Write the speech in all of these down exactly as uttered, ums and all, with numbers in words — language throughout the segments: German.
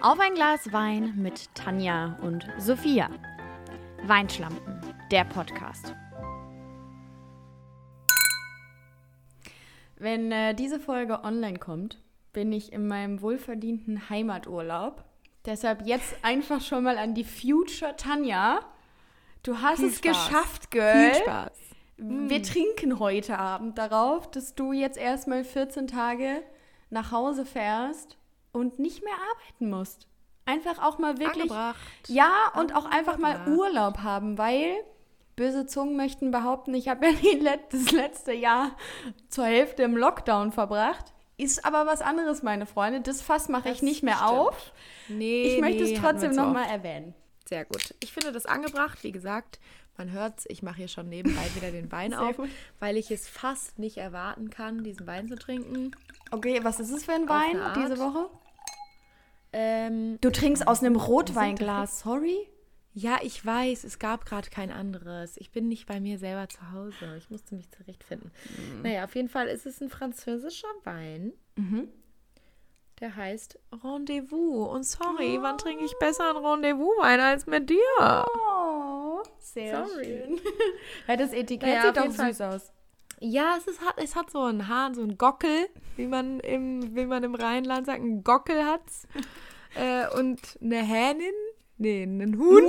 Auf ein Glas Wein mit Tanja und Sophia. Weinschlampen, der Podcast. Wenn äh, diese Folge online kommt, bin ich in meinem wohlverdienten Heimaturlaub. Deshalb jetzt einfach schon mal an die Future Tanja. Du hast Viel es Spaß. geschafft, Girl. Viel Spaß. Wir mm. trinken heute Abend darauf, dass du jetzt erstmal vierzehn Tage nach Hause fährst und nicht mehr arbeiten musst. Einfach auch mal wirklich... Angebracht. Ja, und auch einfach mal Angebracht. Urlaub haben, weil böse Zungen möchten behaupten, ich habe ja die Let- das letzte Jahr zur Hälfte im Lockdown verbracht. Ist aber was anderes, meine Freunde. Das Fass mache ich Das nicht mehr stimmt. auf. Nee, Ich möchte nee, es hatten wir trotzdem zu nochmal oft. erwähnen. Sehr gut. Ich finde das angebracht. Wie gesagt, man hört's, ich mache hier schon nebenbei wieder den Wein Sehr auf, gut. weil ich es fast nicht erwarten kann, diesen Wein zu trinken. Okay, was ist es für ein Auf Wein eine Art. diese Woche? Ähm, Du trinkst aus einem Rotweinglas, sorry? ja, ich weiß, es gab gerade kein anderes. Ich bin nicht bei mir selber zu Hause. Ich musste mich zurechtfinden. Mhm. Naja, auf jeden Fall ist es ein französischer Wein. Mhm. Der heißt Rendezvous. Und sorry, wann trinke ich besser einen Rendezvous-Wein als mit dir? Oh, sehr Sorry. schön. Ja, das Etikett Naja, sieht auf doch jeden Fall. süß aus. Ja, es, ist, hat, es hat so einen Hahn, so einen Gockel, wie man im, wie man im Rheinland sagt. Ein Gockel hat's. äh, und eine Hänin. Nee, einen Huhn.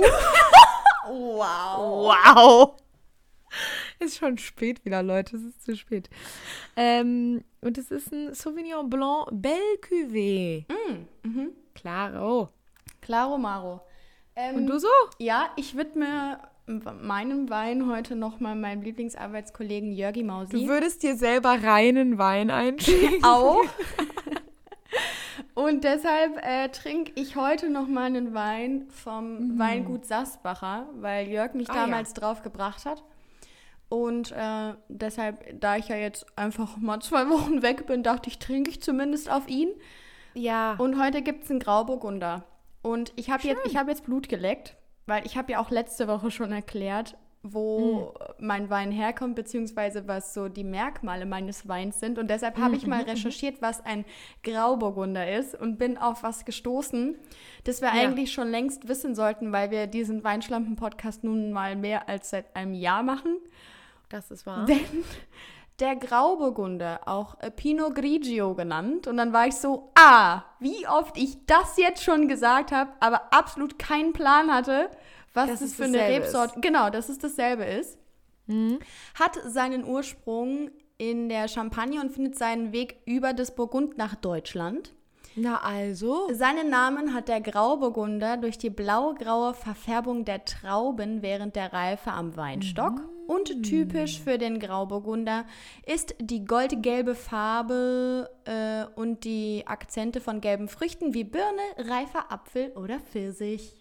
Wow. Wow. Ist schon spät wieder, Leute. Es ist zu spät. Ähm, und es ist ein Sauvignon Blanc Belle Cuvée. Mm, mhm. Claro. Claro Maro. Ähm, Und du so? Ja, ich widme meinem Wein heute nochmal meinem Lieblingsarbeitskollegen Jörgi Du Mausi. würdest dir selber reinen Wein einschenken. Auch. Und deshalb äh, trinke ich heute nochmal einen Wein vom Mhm. Weingut Sassbacher, weil Jörg mich Ah, damals drauf gebracht hat. Und äh, deshalb, da ich ja jetzt einfach mal zwei Wochen weg bin, dachte ich, trinke ich zumindest auf ihn. Ja. Und heute gibt es einen Grauburgunder. Und ich habe jetzt, ich hab jetzt Blut geleckt, weil ich habe ja auch letzte Woche schon erklärt, wo Mhm. mein Wein herkommt, beziehungsweise was so die Merkmale meines Weins sind. Und deshalb habe ich mal recherchiert, was ein Grauburgunder ist und bin auf was gestoßen, das wir Ja. eigentlich schon längst wissen sollten, weil wir diesen Weinschlampen-Podcast nun mal mehr als seit einem Jahr machen. Das ist wahr. Denn der Grauburgunder, auch äh, Pinot Grigio genannt. Und dann war ich so, ah, wie oft ich das jetzt schon gesagt habe, aber absolut keinen Plan hatte, was Dass das es für eine dasselbe Rebsorte, genau, dass es dasselbe ist. Mhm. Hat seinen Ursprung in der Champagne und findet seinen Weg über das Burgund nach Deutschland. Na also. Seinen Namen hat der Grauburgunder durch die blau-graue Verfärbung der Trauben während der Reife am Weinstock. Und typisch für den Grauburgunder ist die goldgelbe Farbe äh, und die Akzente von gelben Früchten wie Birne, reifer Apfel oder Pfirsich.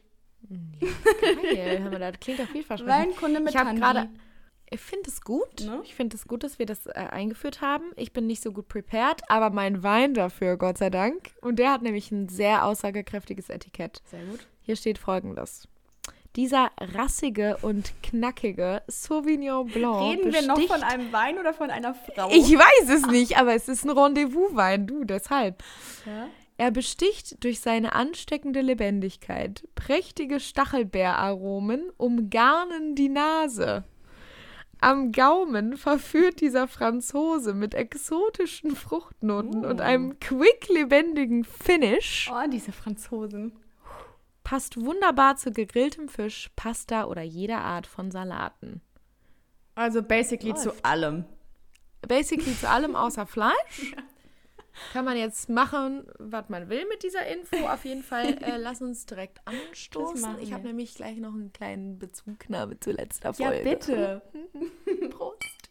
Geil. Hör mal, das klingt doch vielversprechend. Weinkunde mit Ich habe Tandi. gerade. Ich finde es gut. Ne? Ich finde es gut, dass wir das äh, eingeführt haben. Ich bin nicht so gut prepared, aber mein Wein dafür, Gott sei Dank. Und der hat nämlich ein sehr aussagekräftiges Etikett. Sehr gut. Hier steht Folgendes. Dieser rassige und knackige Sauvignon Blanc Reden wir noch besticht- von einem Wein oder von einer Frau? Ich weiß es nicht, aber es ist ein Rendezvous-Wein, du, deshalb. Ja? Er besticht durch seine ansteckende Lebendigkeit. Prächtige Stachelbeeraromen umgarnen die Nase. Am Gaumen verführt dieser Franzose mit exotischen Fruchtnoten Oh. und einem quick-lebendigen Finish. Oh, diese Franzosen. Passt wunderbar zu gegrilltem Fisch, Pasta oder jeder Art von Salaten. Also basically Läuft. zu allem. Basically zu allem außer Fleisch. Kann man jetzt machen, was man will mit dieser Info. Auf jeden Fall, äh, lass uns direkt Das anstoßen. machen Ich habe wir. nämlich gleich noch einen kleinen Bezugnahme zu letzter Ja, Folge. bitte. Prost.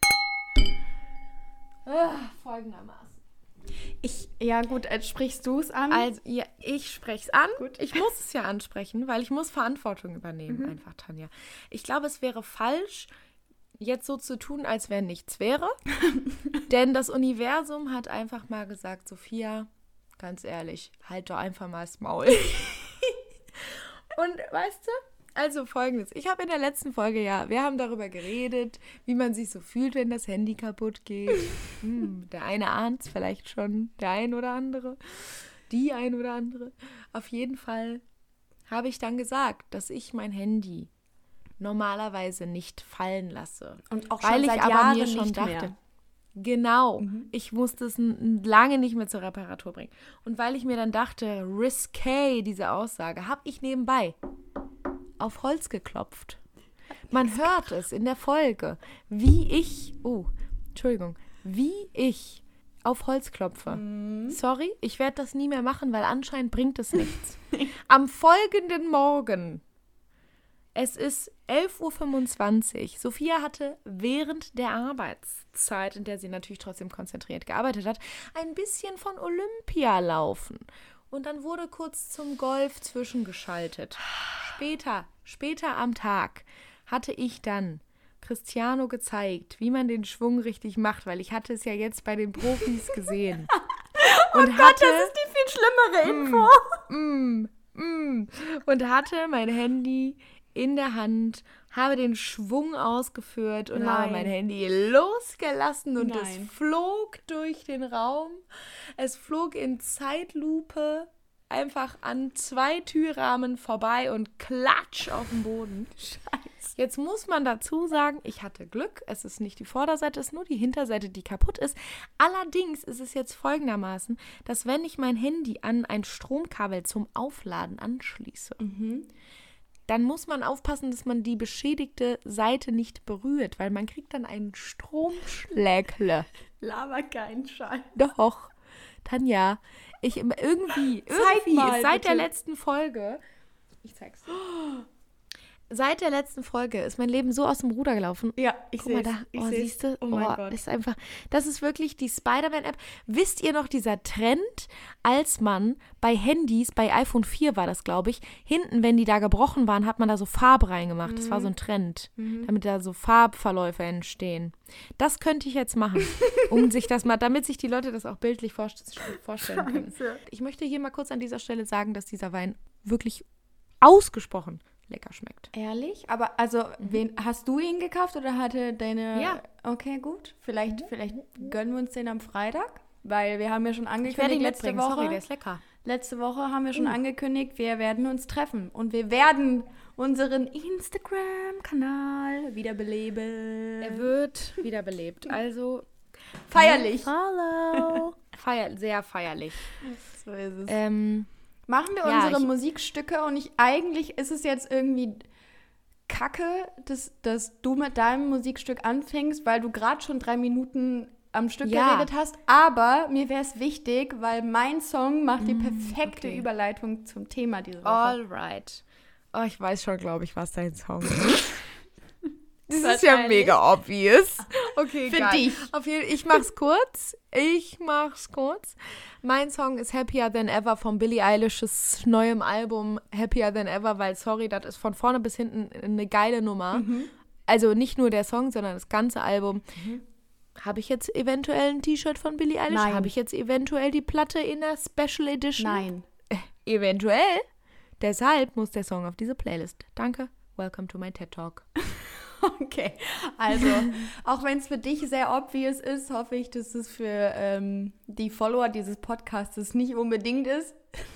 Ah, folgendermaßen. Ich, ja gut, äh, sprichst du es an? Also, ja, ich spreche es an. Gut. Ich muss es ja ansprechen, weil ich muss Verantwortung übernehmen, Mhm. einfach, Tanja. Ich glaube, es wäre falsch, jetzt so zu tun, als wenn nichts wäre. Denn das Universum hat einfach mal gesagt, Sophia, ganz ehrlich, halt doch einfach mal das Maul. Und weißt du, also folgendes, ich habe in der letzten Folge ja, wir haben darüber geredet, wie man sich so fühlt, wenn das Handy kaputt geht. Hm, der eine ahnt es vielleicht schon, der ein oder andere. die ein oder andere. Auf jeden Fall habe ich dann gesagt, dass ich mein Handy normalerweise nicht fallen lasse. Und auch weil schon ich seit aber Jahren mir schon nicht dachte, mehr. genau, Mhm. ich musste es n- lange nicht mehr zur Reparatur bringen. Und weil ich mir dann dachte, risqué, diese Aussage, habe ich nebenbei auf Holz geklopft. Man hört es in der Folge, wie ich, oh, Entschuldigung, wie ich auf Holz klopfe. Mhm. Sorry, ich werde das nie mehr machen, weil anscheinend bringt es nichts. Am folgenden Morgen, es ist elf Uhr fünfundzwanzig, Sophia hatte während der Arbeitszeit, in der sie natürlich trotzdem konzentriert gearbeitet hat, ein bisschen von Olympia laufen. Und dann wurde kurz zum Golf zwischengeschaltet. Später, später am Tag hatte ich dann Cristiano gezeigt, wie man den Schwung richtig macht, weil ich hatte es ja jetzt bei den Profis gesehen. Und Oh Gott, hatte, das ist die viel schlimmere Info. Mm, mm, und hatte mein Handy in der Hand, habe den Schwung ausgeführt und Nein. habe mein Handy losgelassen und Nein. es flog durch den Raum. Es flog in Zeitlupe einfach an zwei Türrahmen vorbei und klatsch auf den Boden. Scheiße. Jetzt muss man dazu sagen, ich hatte Glück. Es ist nicht die Vorderseite, es ist nur die Hinterseite, die kaputt ist. Allerdings ist es jetzt folgendermaßen, dass wenn ich mein Handy an ein Stromkabel zum Aufladen anschließe, Mhm. dann muss man aufpassen, dass man die beschädigte Seite nicht berührt, weil man kriegt dann einen Stromschlägle. Laber keinen Scheiß. Doch, Tanja, ich irgendwie, Zeig irgendwie mal, ist seit bitte. der letzten Folge, ich zeig's dir. Seit der letzten Folge ist mein Leben so aus dem Ruder gelaufen. Ja, ich Guck mal sehe da, Ich oh, seh's. siehst du? Oh mein oh, Gott. Das ist einfach, das ist wirklich die Spider-Man-App. Wisst ihr noch, dieser Trend, als man bei Handys, bei iPhone vier war das, glaube ich, hinten, wenn die da gebrochen waren, hat man da so Farbe reingemacht. Das war so ein Trend, damit da so Farbverläufe entstehen. Das könnte ich jetzt machen, um sich das mal, damit sich die Leute das auch bildlich vorst- vorstellen können. Scheiße. Ich möchte hier mal kurz an dieser Stelle sagen, dass dieser Wein wirklich ausgesprochen lecker schmeckt. Ehrlich? Aber also, wen, hast du ihn gekauft oder hatte deine... Ja. Okay, gut. Vielleicht, vielleicht gönnen wir uns den am Freitag, weil wir haben ja schon Ich werde angekündigt ihn letzte mitbringen. Woche. Sorry, der ist lecker. Letzte Woche haben wir schon angekündigt, wir werden uns treffen und wir werden unseren Instagram-Kanal wiederbeleben. Er wird wiederbelebt. Also Feierlich. Follow. Feier, sehr feierlich. So ist es. Ähm, Machen wir ja, unsere ich- Musikstücke und ich, eigentlich ist es jetzt irgendwie kacke, dass, dass du mit deinem Musikstück anfängst, weil du gerade schon drei Minuten am Stück Ja. geredet hast. Aber mir wäre es wichtig, weil mein Song macht die perfekte okay. Überleitung zum Thema diese Woche. Alright. Oh, ich weiß schon, glaube ich, was dein Song ist. Das ist ja Wahrscheinlich. mega obvious. Okay, Für geil. dich. Auf jeden, ich mach's kurz. Ich mach's kurz. Mein Song ist Happier Than Ever von Billie Eilish's neuem Album Happier Than Ever, weil, sorry, das ist von vorne bis hinten eine geile Nummer. Mhm. Also nicht nur der Song, sondern das ganze Album. Habe ich jetzt eventuell ein T-Shirt von Billie Eilish? Nein. Habe ich jetzt eventuell die Platte in der Special Edition? Nein. Eventuell. Deshalb muss der Song auf diese Playlist. Danke. Welcome to my TED Talk. Okay, also auch wenn es für dich sehr obvious ist, hoffe ich, dass es für ähm, die Follower dieses Podcasts nicht unbedingt ist.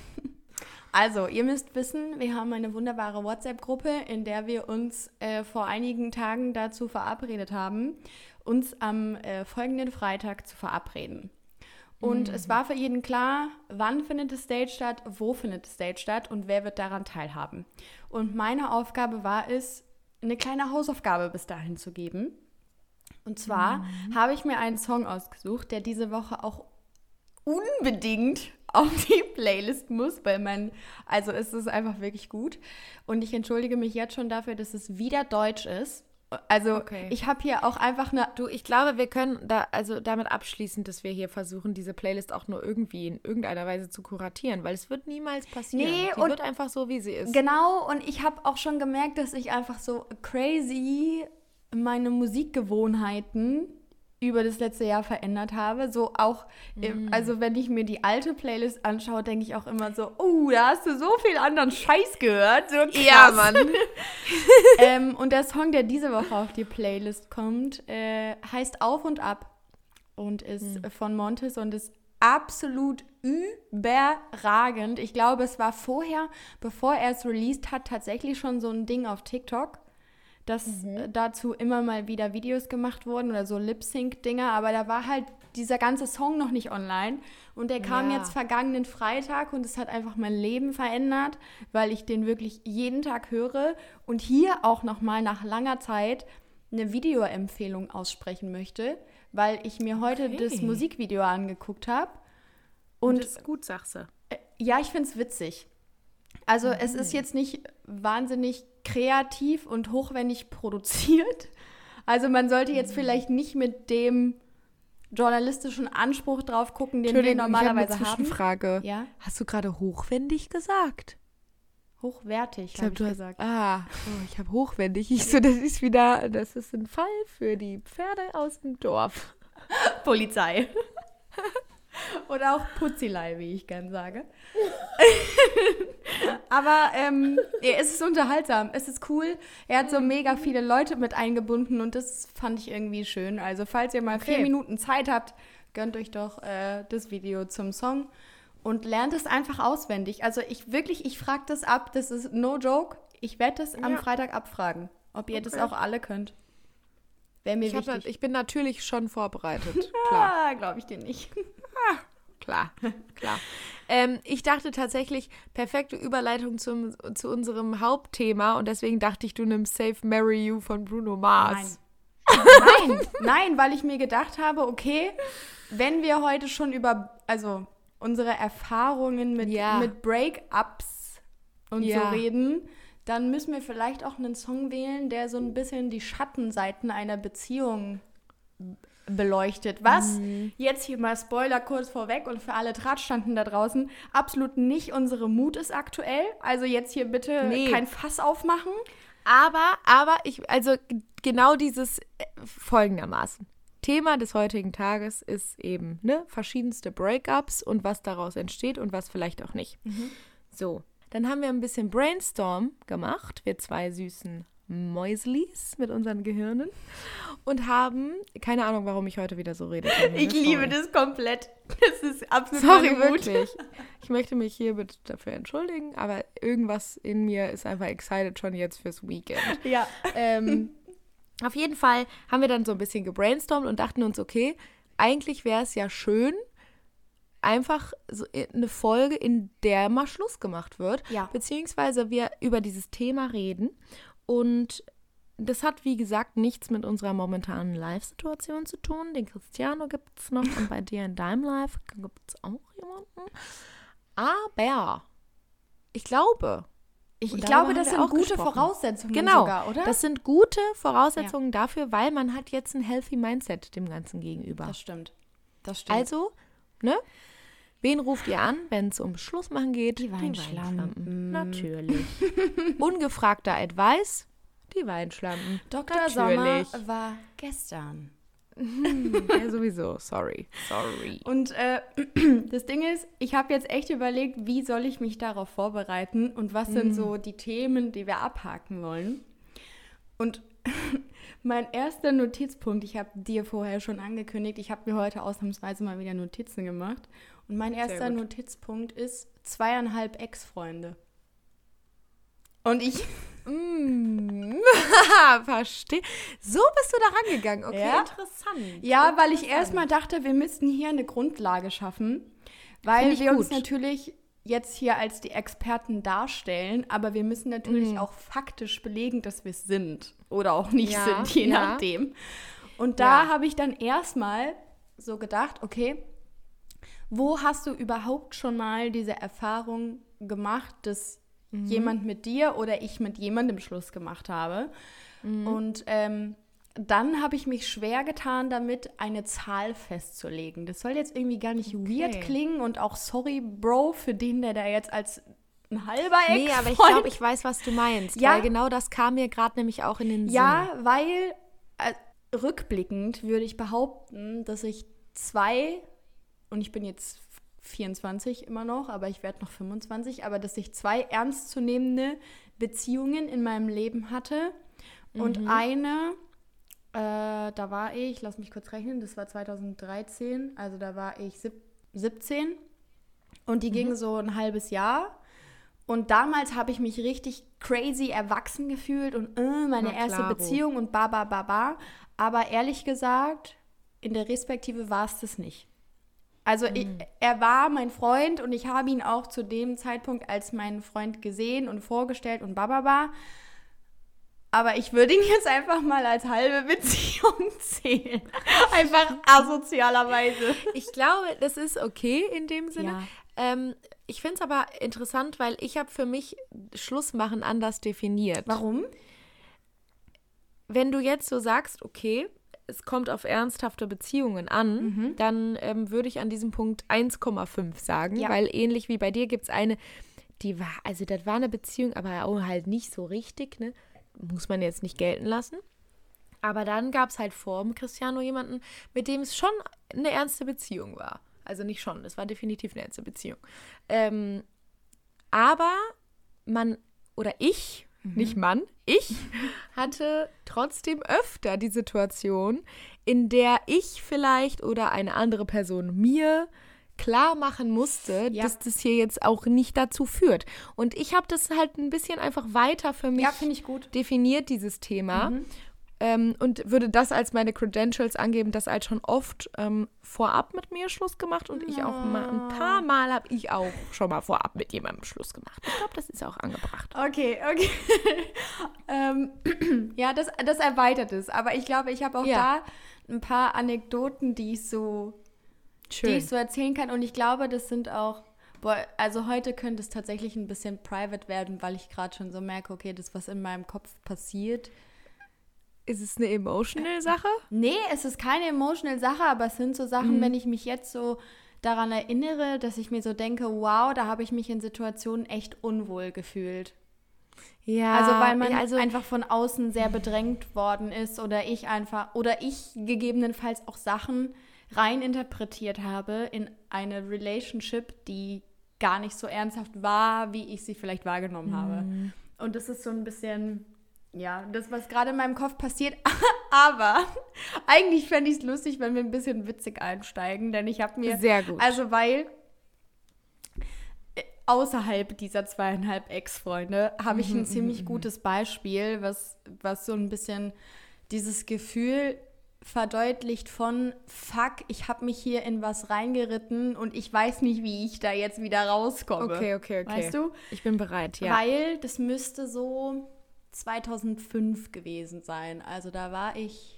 Also, ihr müsst wissen, wir haben eine wunderbare WhatsApp-Gruppe, in der wir uns äh, vor einigen Tagen dazu verabredet haben, uns am äh, folgenden Freitag zu verabreden. Und es war für jeden klar, wann findet das Date statt, wo findet das Date statt und wer wird daran teilhaben. Und meine Aufgabe war es, eine kleine Hausaufgabe bis dahin zu geben. Und zwar Mhm. habe ich mir einen Song ausgesucht, der diese Woche auch unbedingt auf die Playlist muss, weil man, also es ist einfach wirklich gut. Und ich entschuldige mich jetzt schon dafür, dass es wieder Deutsch ist. Also Okay. ich habe hier auch einfach eine... Du, ich glaube, wir können da also damit abschließen, dass wir hier versuchen, diese Playlist auch nur irgendwie in irgendeiner Weise zu kuratieren, weil es wird niemals passieren. Nee, die und- wird einfach so, wie sie ist. Genau, und ich habe auch schon gemerkt, dass ich einfach so crazy meine Musikgewohnheiten über das letzte Jahr verändert habe. So auch, im, also wenn ich mir die alte Playlist anschaue, denke ich auch immer so, oh, da hast du so viel anderen Scheiß gehört. So krass. Ja, Mann. ähm, und der Song, der diese Woche auf die Playlist kommt, äh, heißt Auf und Ab und ist von Montes und ist absolut überragend. Ich glaube, es war vorher, bevor er es released hat, tatsächlich schon so ein Ding auf TikTok, dass mhm. dazu immer mal wieder Videos gemacht wurden oder so Lip-Sync-Dinger, aber da war halt dieser ganze Song noch nicht online und der kam ja. jetzt vergangenen Freitag und es hat einfach mein Leben verändert, weil ich den wirklich jeden Tag höre und hier auch nochmal nach langer Zeit eine Videoempfehlung aussprechen möchte, weil ich mir heute okay. das Musikvideo angeguckt habe. Und, und das ist gut, sagst du. Äh, ja, ich finde es witzig. Also mhm. es ist jetzt nicht wahnsinnig kreativ und hochwendig produziert. Also man sollte jetzt mhm. vielleicht nicht mit dem journalistischen Anspruch drauf gucken, den wir normalerweise ich habe. Eine Zwischenfrage. Ja? Hast du gerade hochwendig gesagt? Hochwertig, habe hab ich gesagt. Ah, oh, ich habe hochwendig. Ich so, das ist wieder, das ist ein Fall für die Pferde aus dem Dorf. Polizei. Oder auch Putzilei, wie ich gern sage. Aber ähm, es ist unterhaltsam, es ist cool. Er hat so mega viele Leute mit eingebunden und das fand ich irgendwie schön. Also falls ihr mal okay. vier Minuten Zeit habt, gönnt euch doch äh, das Video zum Song und lernt es einfach auswendig. Also ich wirklich, ich frage das ab, das ist no joke. Ich werde das ja. am Freitag abfragen, ob ihr okay. das auch alle könnt. Wäre mir ich wichtig. Hab, ich bin natürlich schon vorbereitet. Klar. Ah, glaube ich dir nicht. Ah, klar, klar. Ähm, ich dachte tatsächlich, perfekte Überleitung zum, zu unserem Hauptthema und deswegen dachte ich, du nimmst Save Marry You von Bruno Mars. Nein. nein, nein, weil ich mir gedacht habe, okay, wenn wir heute schon über, also unsere Erfahrungen mit, ja. mit Break-Ups und ja. so reden, dann müssen wir vielleicht auch einen Song wählen, der so ein bisschen die Schattenseiten einer Beziehung beleuchtet. Was, mhm. jetzt hier mal Spoiler kurz vorweg und für alle Drahtstanden da draußen, absolut nicht unsere Mut ist aktuell. Also jetzt hier bitte nee. kein Fass aufmachen. Aber, aber ich, also genau dieses äh, folgendermaßen. Thema des heutigen Tages ist eben, ne, verschiedenste Breakups und was daraus entsteht und was vielleicht auch nicht. Mhm. So. Dann haben wir ein bisschen Brainstorm gemacht, wir zwei süßen Mäuslis mit unseren Gehirnen und haben, keine Ahnung, warum ich heute wieder so rede. Ich Sorry. liebe das komplett. Das ist absolut Sorry, wirklich. Ich möchte mich hiermit dafür entschuldigen, aber irgendwas in mir ist einfach excited schon jetzt fürs Weekend. Ja. Ähm, auf jeden Fall haben wir dann so ein bisschen gebrainstormt und dachten uns, okay, eigentlich wäre es ja schön, einfach so eine Folge, in der mal Schluss gemacht wird, ja. beziehungsweise wir über dieses Thema reden und das hat, wie gesagt, nichts mit unserer momentanen Live-Situation zu tun. Den Cristiano gibt es noch und bei dir in deinem Live gibt es auch jemanden. Aber ich glaube, ich, ich glaube, das sind gute gesprochen. Voraussetzungen genau, sogar, oder? Das sind gute Voraussetzungen ja. dafür, weil man hat jetzt ein healthy Mindset dem Ganzen gegenüber. Das stimmt. Das stimmt. Also, ne? Wen ruft ihr an, wenn es um Schlussmachen geht? Die Weinschlampen. Natürlich. Ungefragter Advice, die Weinschlampen. Doktor Sommer war gestern. Ja, sowieso. Sorry. Sorry. Und äh, das Ding ist, ich habe jetzt echt überlegt, wie soll ich mich darauf vorbereiten und was mm. sind so die Themen, die wir abhaken wollen. Und mein erster Notizpunkt, ich habe dir vorher schon angekündigt, ich habe mir heute ausnahmsweise mal wieder Notizen gemacht. Und mein erster Notizpunkt ist zweieinhalb Ex-Freunde. Und ich... mm. Verstehe. So bist du da rangegangen. Okay, ja? Interessant. Ja, weil ich erstmal dachte, wir müssten hier eine Grundlage schaffen. Weil wir gut. uns natürlich jetzt hier als die Experten darstellen, aber wir müssen natürlich mm. auch faktisch belegen, dass wir es sind. Oder auch nicht ja, sind, je ja. nachdem. Und da ja. habe ich dann erstmal so gedacht, okay, wo hast du überhaupt schon mal diese Erfahrung gemacht, dass mhm. jemand mit dir oder ich mit jemandem Schluss gemacht habe? Mhm. Und ähm, dann habe ich mich schwer getan, damit eine Zahl festzulegen. Das soll jetzt irgendwie gar nicht okay. weird klingen und auch sorry, Bro, für den, der da jetzt als ein halber Ex-Freund... Nee, aber ich glaube, ich weiß, was du meinst. Ja. Weil genau das kam mir gerade nämlich auch in den Sinn. Ja, weil äh, rückblickend würde ich behaupten, dass ich zwei... Und ich bin jetzt vierundzwanzig immer noch, aber ich werde noch fünfundzwanzig, aber dass ich zwei ernstzunehmende Beziehungen in meinem Leben hatte. Und mhm. eine, äh, da war ich, lass mich kurz rechnen, das war zweitausenddreizehn, also da war ich siebzehn und die Mhm. ging so ein halbes Jahr. Und damals habe ich mich richtig crazy erwachsen gefühlt und äh, meine Na erste klaro. Beziehung und ba, ba, ba, ba. Aber ehrlich gesagt, in der Respektive war es das nicht. Also ich, er war mein Freund und ich habe ihn auch zu dem Zeitpunkt als meinen Freund gesehen und vorgestellt und ba, ba, ba. Aber ich würde ihn jetzt einfach mal als halbe Beziehung zählen. Einfach asozialerweise. Ich glaube, das ist okay in dem Sinne. Ja. Ähm, ich finde es aber interessant, weil ich habe für mich Schluss machen anders definiert. Warum? Wenn du jetzt so sagst, okay, es kommt auf ernsthafte Beziehungen an, Mhm. dann ähm, würde ich an diesem Punkt eins Komma fünf sagen, Ja. weil ähnlich wie bei dir gibt es eine, die war, also das war eine Beziehung, aber auch halt nicht so richtig, ne? Muss man jetzt nicht gelten lassen. Aber dann gab es halt vor dem Cristiano jemanden, mit dem es schon eine ernste Beziehung war. Also nicht schon, es war definitiv eine ernste Beziehung. Ähm, aber man, oder ich, nicht Mann, ich hatte trotzdem öfter die Situation, in der ich vielleicht oder eine andere Person mir klar machen musste, Ja. dass das hier jetzt auch nicht dazu führt. Und ich habe das halt ein bisschen einfach weiter für mich Ja, finde ich gut. definiert, dieses Thema. Mhm. Ähm, und würde das als meine Credentials angeben, dass halt schon oft ähm, vorab mit mir Schluss gemacht und ich auch mal, ein paar Mal habe ich auch schon mal vorab mit jemandem Schluss gemacht. Ich glaube, das ist auch angebracht. Okay, okay. ähm, ja, das, das erweitert es. Aber ich glaube, ich habe auch Ja. da ein paar Anekdoten, die ich so, die ich so erzählen kann. Und ich glaube, das sind auch, boah, also heute könnte es tatsächlich ein bisschen private werden, weil ich gerade schon so merke, okay, das, was in meinem Kopf passiert. Ist es eine emotional Sache? Nee, es ist keine emotional Sache, aber es sind so Sachen, Mhm. wenn ich mich jetzt so daran erinnere, dass ich mir so denke, wow, da habe ich mich in Situationen echt unwohl gefühlt. Ja. Also weil man ja, also einfach von außen sehr bedrängt worden ist oder ich einfach, oder ich gegebenenfalls auch Sachen rein interpretiert habe in eine Relationship, die gar nicht so ernsthaft war, wie ich sie vielleicht wahrgenommen habe. Und das ist so ein bisschen, ja, das, was gerade in meinem Kopf passiert. Aber eigentlich fände ich es lustig, wenn wir ein bisschen witzig einsteigen, denn ich habe mir, sehr gut. also weil äh, außerhalb dieser zweieinhalb Ex-Freunde habe ich ein ziemlich gutes Beispiel, was, was so ein bisschen dieses Gefühl verdeutlicht von, fuck, ich habe mich hier in was reingeritten und ich weiß nicht, wie ich da jetzt wieder rauskomme. okay, okay, okay. Weißt du? Ich bin bereit, ja. Weil das müsste so zweitausendfünf gewesen sein. Also da war ich,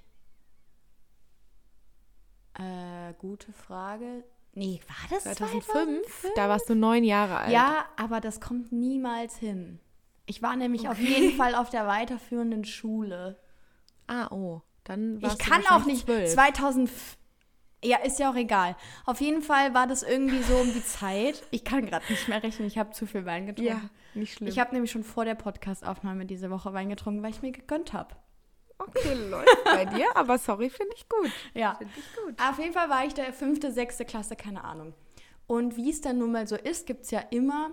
äh, gute Frage. Nee, war das zweitausendfünf? zweitausendfünf? Da warst du neun Jahre alt. Ja, aber das kommt niemals hin. Ich war nämlich auf jeden Fall auf der weiterführenden Schule. Ah, oh. Dann Ich warst du kann auch wahrscheinlich nicht. zwölf. zweitausend. Ja, ist ja auch egal. Auf jeden Fall war das irgendwie so um die Zeit. Ich kann gerade nicht mehr rechnen, ich habe zu viel Wein getrunken. Ja, nicht schlimm. Ich habe nämlich schon vor der Podcast-Aufnahme diese Woche Wein getrunken, weil ich mir gegönnt habe. okay, läuft bei dir, aber sorry, finde ich gut. Ja. Finde ich gut. Auf jeden Fall war ich der fünfte, sechste Klasse, keine Ahnung. Und wie es dann nun mal so ist, gibt es ja immer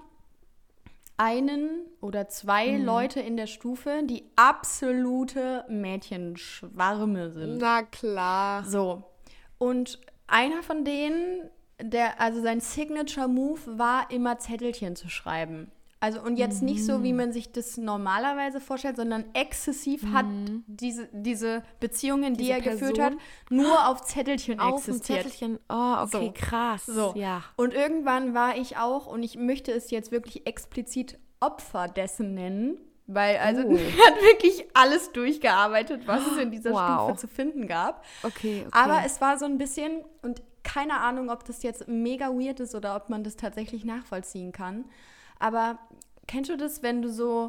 einen oder zwei Mhm. Leute in der Stufe, die absolute Mädchenschwarme sind. Na klar. So. Und einer von denen, der, also sein Signature-Move war immer Zettelchen zu schreiben. Also und jetzt nicht so, wie man sich das normalerweise vorstellt, sondern exzessiv hat diese, diese Beziehungen, die Diese er geführt Person hat, nur auf Zettelchen Auf dem existiert. Zettelchen. Oh, okay, So. krass. So. Ja. Und irgendwann war ich auch, und ich möchte es jetzt wirklich explizit Opfer dessen nennen, weil also Oh. er hat wirklich alles durchgearbeitet, was es in dieser Wow. Stufe zu finden gab. Okay, okay. Aber es war so ein bisschen, und keine Ahnung, ob das jetzt mega weird ist oder ob man das tatsächlich nachvollziehen kann. Aber kennst du das, wenn du so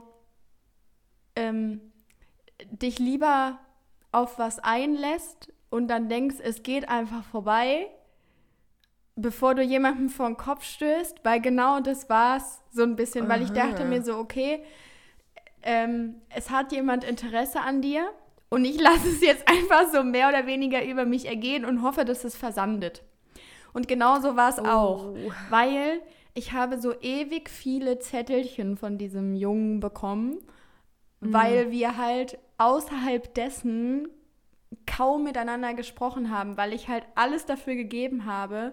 ähm, dich lieber auf was einlässt und dann denkst, es geht einfach vorbei, bevor du jemandem vor den Kopf stößt? Weil genau das war es so ein bisschen, weil ich Aha. dachte mir so, okay, ähm, es hat jemand Interesse an dir und ich lasse es jetzt einfach so mehr oder weniger über mich ergehen und hoffe, dass es versandet. Und genau so war es auch, weil ich habe so ewig viele Zettelchen von diesem Jungen bekommen, weil wir halt außerhalb dessen kaum miteinander gesprochen haben, weil ich halt alles dafür gegeben habe,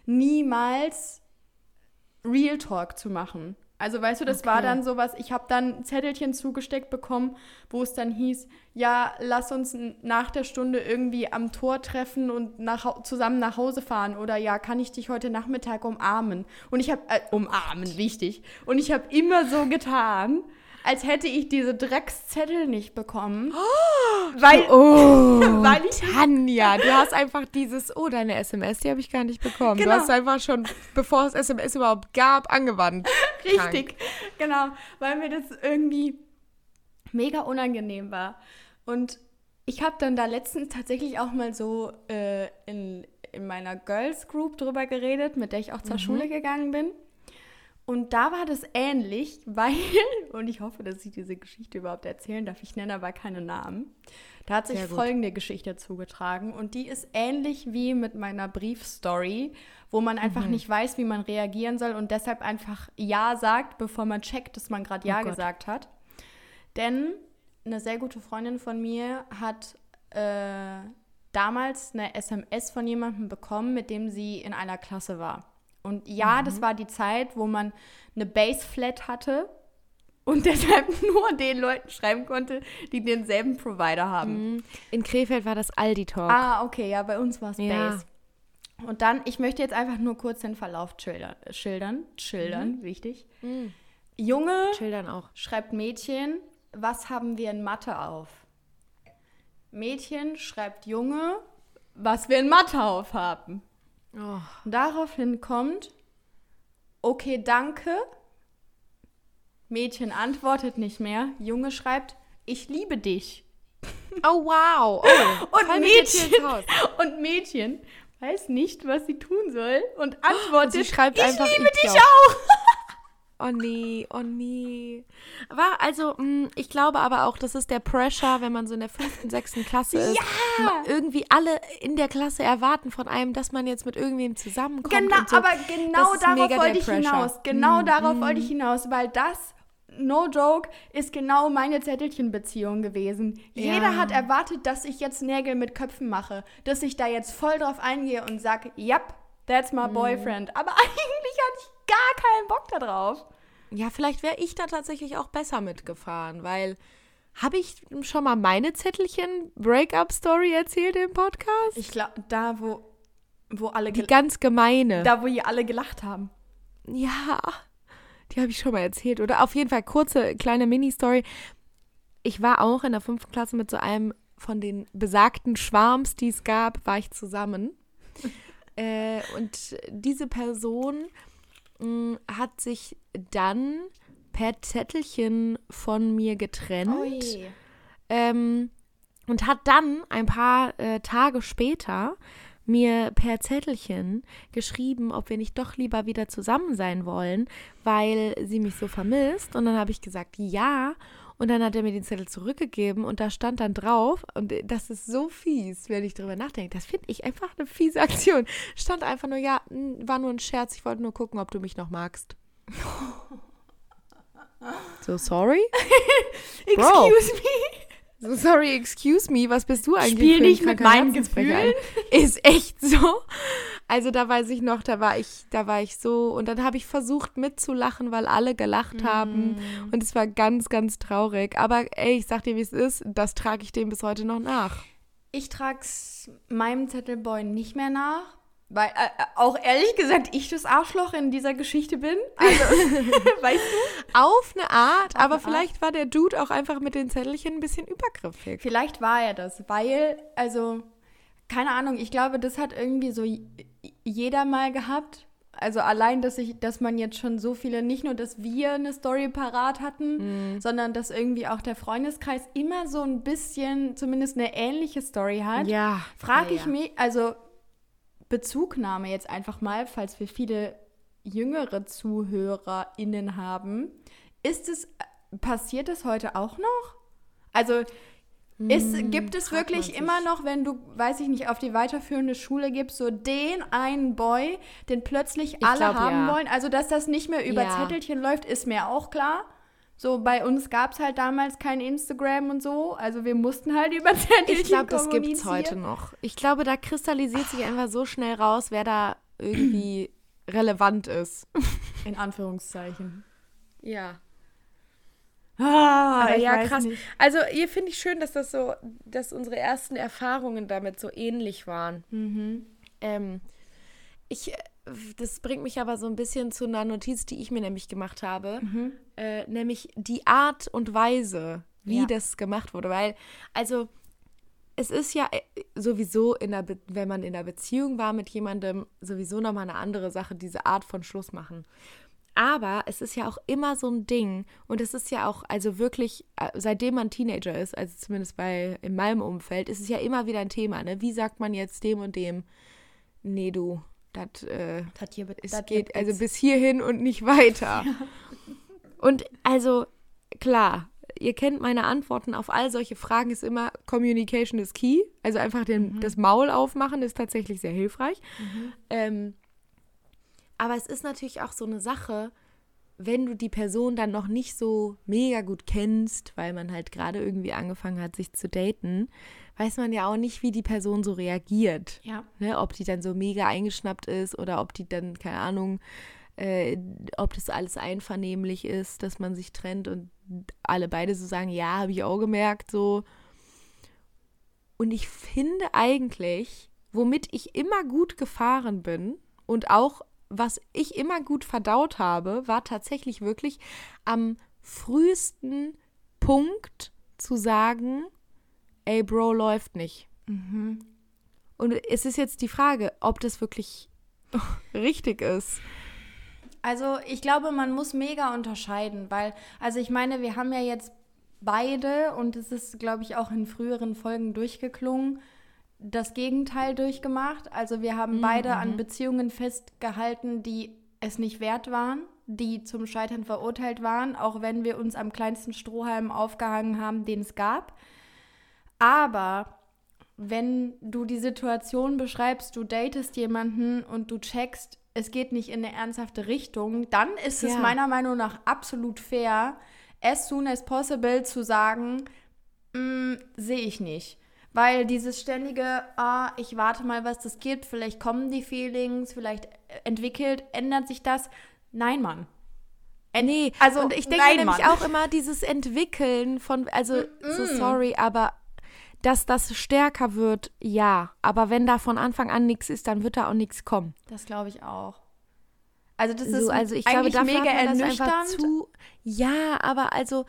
niemals Real Talk zu machen. Also weißt du, das okay. war dann sowas, ich habe dann ein Zettelchen zugesteckt bekommen, wo es dann hieß, ja, lass uns nach der Stunde irgendwie am Tor treffen und nach, zusammen nach Hause fahren oder ja, kann ich dich heute Nachmittag umarmen? Und ich habe, äh, umarmen, wichtig. Und ich habe immer so getan, als hätte ich diese Dreckszettel nicht bekommen. Oh, weil, oh, weil ich Tanja, du hast einfach dieses, oh, deine S M S, die habe ich gar nicht bekommen. Genau. Du hast einfach schon, bevor es S M S überhaupt gab, angewandt. Richtig, Krank. Genau, weil mir das irgendwie mega unangenehm war. Und ich habe dann da letztens tatsächlich auch mal so äh, in, in meiner Girls Group drüber geredet, mit der ich auch zur mhm. Schule gegangen bin. Und da war das ähnlich, weil, und ich hoffe, dass ich diese Geschichte überhaupt erzählen darf, ich nenne aber keine Namen. Da hat sich folgende Geschichte zugetragen und die ist ähnlich wie mit meiner Briefstory, wo man einfach mhm. nicht weiß, wie man reagieren soll und deshalb einfach Ja sagt, bevor man checkt, dass man gerade Ja oh gesagt hat. Denn eine sehr gute Freundin von mir hat äh, damals eine S M S von jemandem bekommen, mit dem sie in einer Klasse war. Und ja, mhm. das war die Zeit, wo man eine Base-Flat hatte und deshalb nur den Leuten schreiben konnte, die denselben Provider haben. Mhm. In Krefeld war das Aldi-Talk. Ah, okay, ja, bei uns war es ja. Base. Und dann, ich möchte jetzt einfach nur kurz den Verlauf schildern. Schildern, schildern, mhm. wichtig. Mhm. Junge schildern auch. Schreibt Mädchen, was haben wir in Mathe auf? Mädchen schreibt Junge, was wir in Mathe auf haben. Oh. Daraufhin kommt, okay, danke. Mädchen antwortet nicht mehr. Junge schreibt, ich liebe dich. Oh, wow. Oh, und, Mädchen, und Mädchen weiß nicht, was sie tun soll und antwortet, und sie schreibt ich einfach, liebe ich dich auch. Oh nee, oh nee. War also, mh, ich glaube aber auch, das ist der Pressure, wenn man so in der fünften, sechsten Klasse ist. Ja! Irgendwie alle in der Klasse erwarten von einem, dass man jetzt mit irgendwem zusammenkommt. Genau, und so. aber genau darauf wollte ich Pressure. hinaus. Genau mm, darauf mm. wollte ich hinaus, weil das, no joke, ist genau meine Zettelchenbeziehung gewesen. Ja. Jeder hat erwartet, dass ich jetzt Nägel mit Köpfen mache, dass ich da jetzt voll drauf eingehe und sage, yep, that's my boyfriend. Mm. Aber eigentlich hatte ich gar keinen Bock da drauf. Ja, vielleicht wäre ich da tatsächlich auch besser mitgefahren, weil habe ich schon mal meine Zettelchen-Breakup-Story erzählt im Podcast? Ich glaube, da, wo, wo alle... Die ganz gemeine. Da, wo ihr alle gelacht haben. Ja, die habe ich schon mal erzählt. Oder auf jeden Fall kurze, kleine Mini-Story. Ich war auch in der fünften Klasse mit so einem von den besagten Schwarms, die es gab, war ich zusammen. äh, und diese Person mh, hat sich dann per Zettelchen von mir getrennt. Ui. Ähm, und hat dann ein paar äh, Tage später mir per Zettelchen geschrieben, ob wir nicht doch lieber wieder zusammen sein wollen, weil sie mich so vermisst. Und dann habe ich gesagt, ja. Und dann hat er mir den Zettel zurückgegeben und da stand dann drauf, und das ist so fies, wenn ich drüber nachdenke, das finde ich einfach eine fiese Aktion. Stand einfach nur, ja, war nur ein Scherz, ich wollte nur gucken, ob du mich noch magst. So, sorry? Excuse me? So, sorry, excuse me, was bist du eigentlich? Spiel nicht mit meinen Gefühlen. Ist echt so. Also da weiß ich noch, da war ich, da war ich so, und dann habe ich versucht mitzulachen, weil alle gelacht mm. haben, und es war ganz, ganz traurig. Aber ey, ich sag dir, wie es ist, das trage ich dem bis heute noch nach. Ich trage es meinem Zettelboy nicht mehr nach, weil äh, auch ehrlich gesagt ich das Arschloch in dieser Geschichte bin. Also, weißt du? Auf eine Art, Auf aber eine vielleicht Art. War der Dude auch einfach mit den Zettelchen ein bisschen übergriffig. Vielleicht war er das, weil, also, keine Ahnung, ich glaube, das hat irgendwie so jeder mal gehabt. Also allein, dass ich, dass man jetzt schon so viele, nicht nur, dass wir eine Story parat hatten, mm. sondern dass irgendwie auch der Freundeskreis immer so ein bisschen, zumindest eine ähnliche Story hat. Ja. Frage ja, ich ja. mich, also Bezugnahme jetzt einfach mal, falls wir viele jüngere ZuhörerInnen haben, ist es, passiert es heute auch noch? Also ist, hm, gibt es wirklich immer noch, wenn du, weiß ich nicht, auf die weiterführende Schule gibst, so den einen Boy, den plötzlich ich alle glaub, haben ja. wollen? Also, dass das nicht mehr über ja. Zettelchen läuft, ist mir auch klar. So, bei uns gab es halt damals kein Instagram und so. Also, wir mussten halt über Zettelchen Ich glaube, das kommunizieren. gibt es heute noch. Ich glaube, da kristallisiert sich einfach so schnell raus, wer da irgendwie relevant ist. In Anführungszeichen. Ja. Ah, Aber ich ja, weiß krass. nicht. Also hier finde ich schön, dass das so, dass unsere ersten Erfahrungen damit so ähnlich waren. Mhm. Ähm, ich, das bringt mich aber so ein bisschen zu einer Notiz, die ich mir nämlich gemacht habe, Mhm. äh, nämlich die Art und Weise, wie Ja. das gemacht wurde. Weil, also es ist ja äh, sowieso, in der Be- wenn man in einer Beziehung war mit jemandem, sowieso nochmal eine andere Sache, diese Art von Schluss machen. Aber es ist ja auch immer so ein Ding und es ist ja auch, also wirklich, äh, seitdem man Teenager ist, also zumindest bei in meinem Umfeld, ist es ja immer wieder ein Thema, ne? Wie sagt man jetzt dem und dem, nee, du, das äh, Das hier, es das geht hier also nix. bis hierhin und nicht weiter. Und also, klar, ihr kennt meine Antworten auf all solche Fragen, ist immer Communication is key. Also einfach den, Mhm. das Maul aufmachen ist tatsächlich sehr hilfreich. Mhm. Ähm, aber es ist natürlich auch so eine Sache, wenn du die Person dann noch nicht so mega gut kennst, weil man halt gerade irgendwie angefangen hat, sich zu daten, weiß man ja auch nicht, wie die Person so reagiert. Ja. Ne? Ob die dann so mega eingeschnappt ist oder ob die dann, keine Ahnung, äh, ob das alles einvernehmlich ist, dass man sich trennt und alle beide so sagen, ja, habe ich auch gemerkt, so. Und ich finde eigentlich, womit ich immer gut gefahren bin und auch was ich immer gut verdaut habe, war tatsächlich wirklich am frühesten Punkt zu sagen, ey Bro, läuft nicht. Mhm. Und es ist jetzt die Frage, ob das wirklich richtig ist. Also ich glaube, man muss mega unterscheiden, weil, also ich meine, wir haben ja jetzt beide, und es ist, glaube ich, auch in früheren Folgen durchgeklungen, das Gegenteil durchgemacht. Also wir haben Mhm, beide an mhm. Beziehungen festgehalten, die es nicht wert waren, die zum Scheitern verurteilt waren, auch wenn wir uns am kleinsten Strohhalm aufgehangen haben, den es gab. Aber wenn du die Situation beschreibst, du datest jemanden und du checkst, es geht nicht in eine ernsthafte Richtung, dann ist es Ja. meiner Meinung nach absolut fair, as soon as possible zu sagen, "Mm, sehe ich nicht. Weil dieses ständige, ah, ich warte mal, was das gibt, vielleicht kommen die Feelings, vielleicht entwickelt, ändert sich das. Nein, Mann. Ent- Nee, also, und ich denke nein, nämlich Mann. auch immer, dieses Entwickeln von, also, so Mm-mm. sorry, aber dass das stärker wird, ja. Aber wenn da von Anfang an nichts ist, dann wird da auch nichts kommen. Das glaube ich auch. Also das ist So, also ich glaube, eigentlich dafür mega hat man das einfach ernüchternd. zu. Ja, aber also,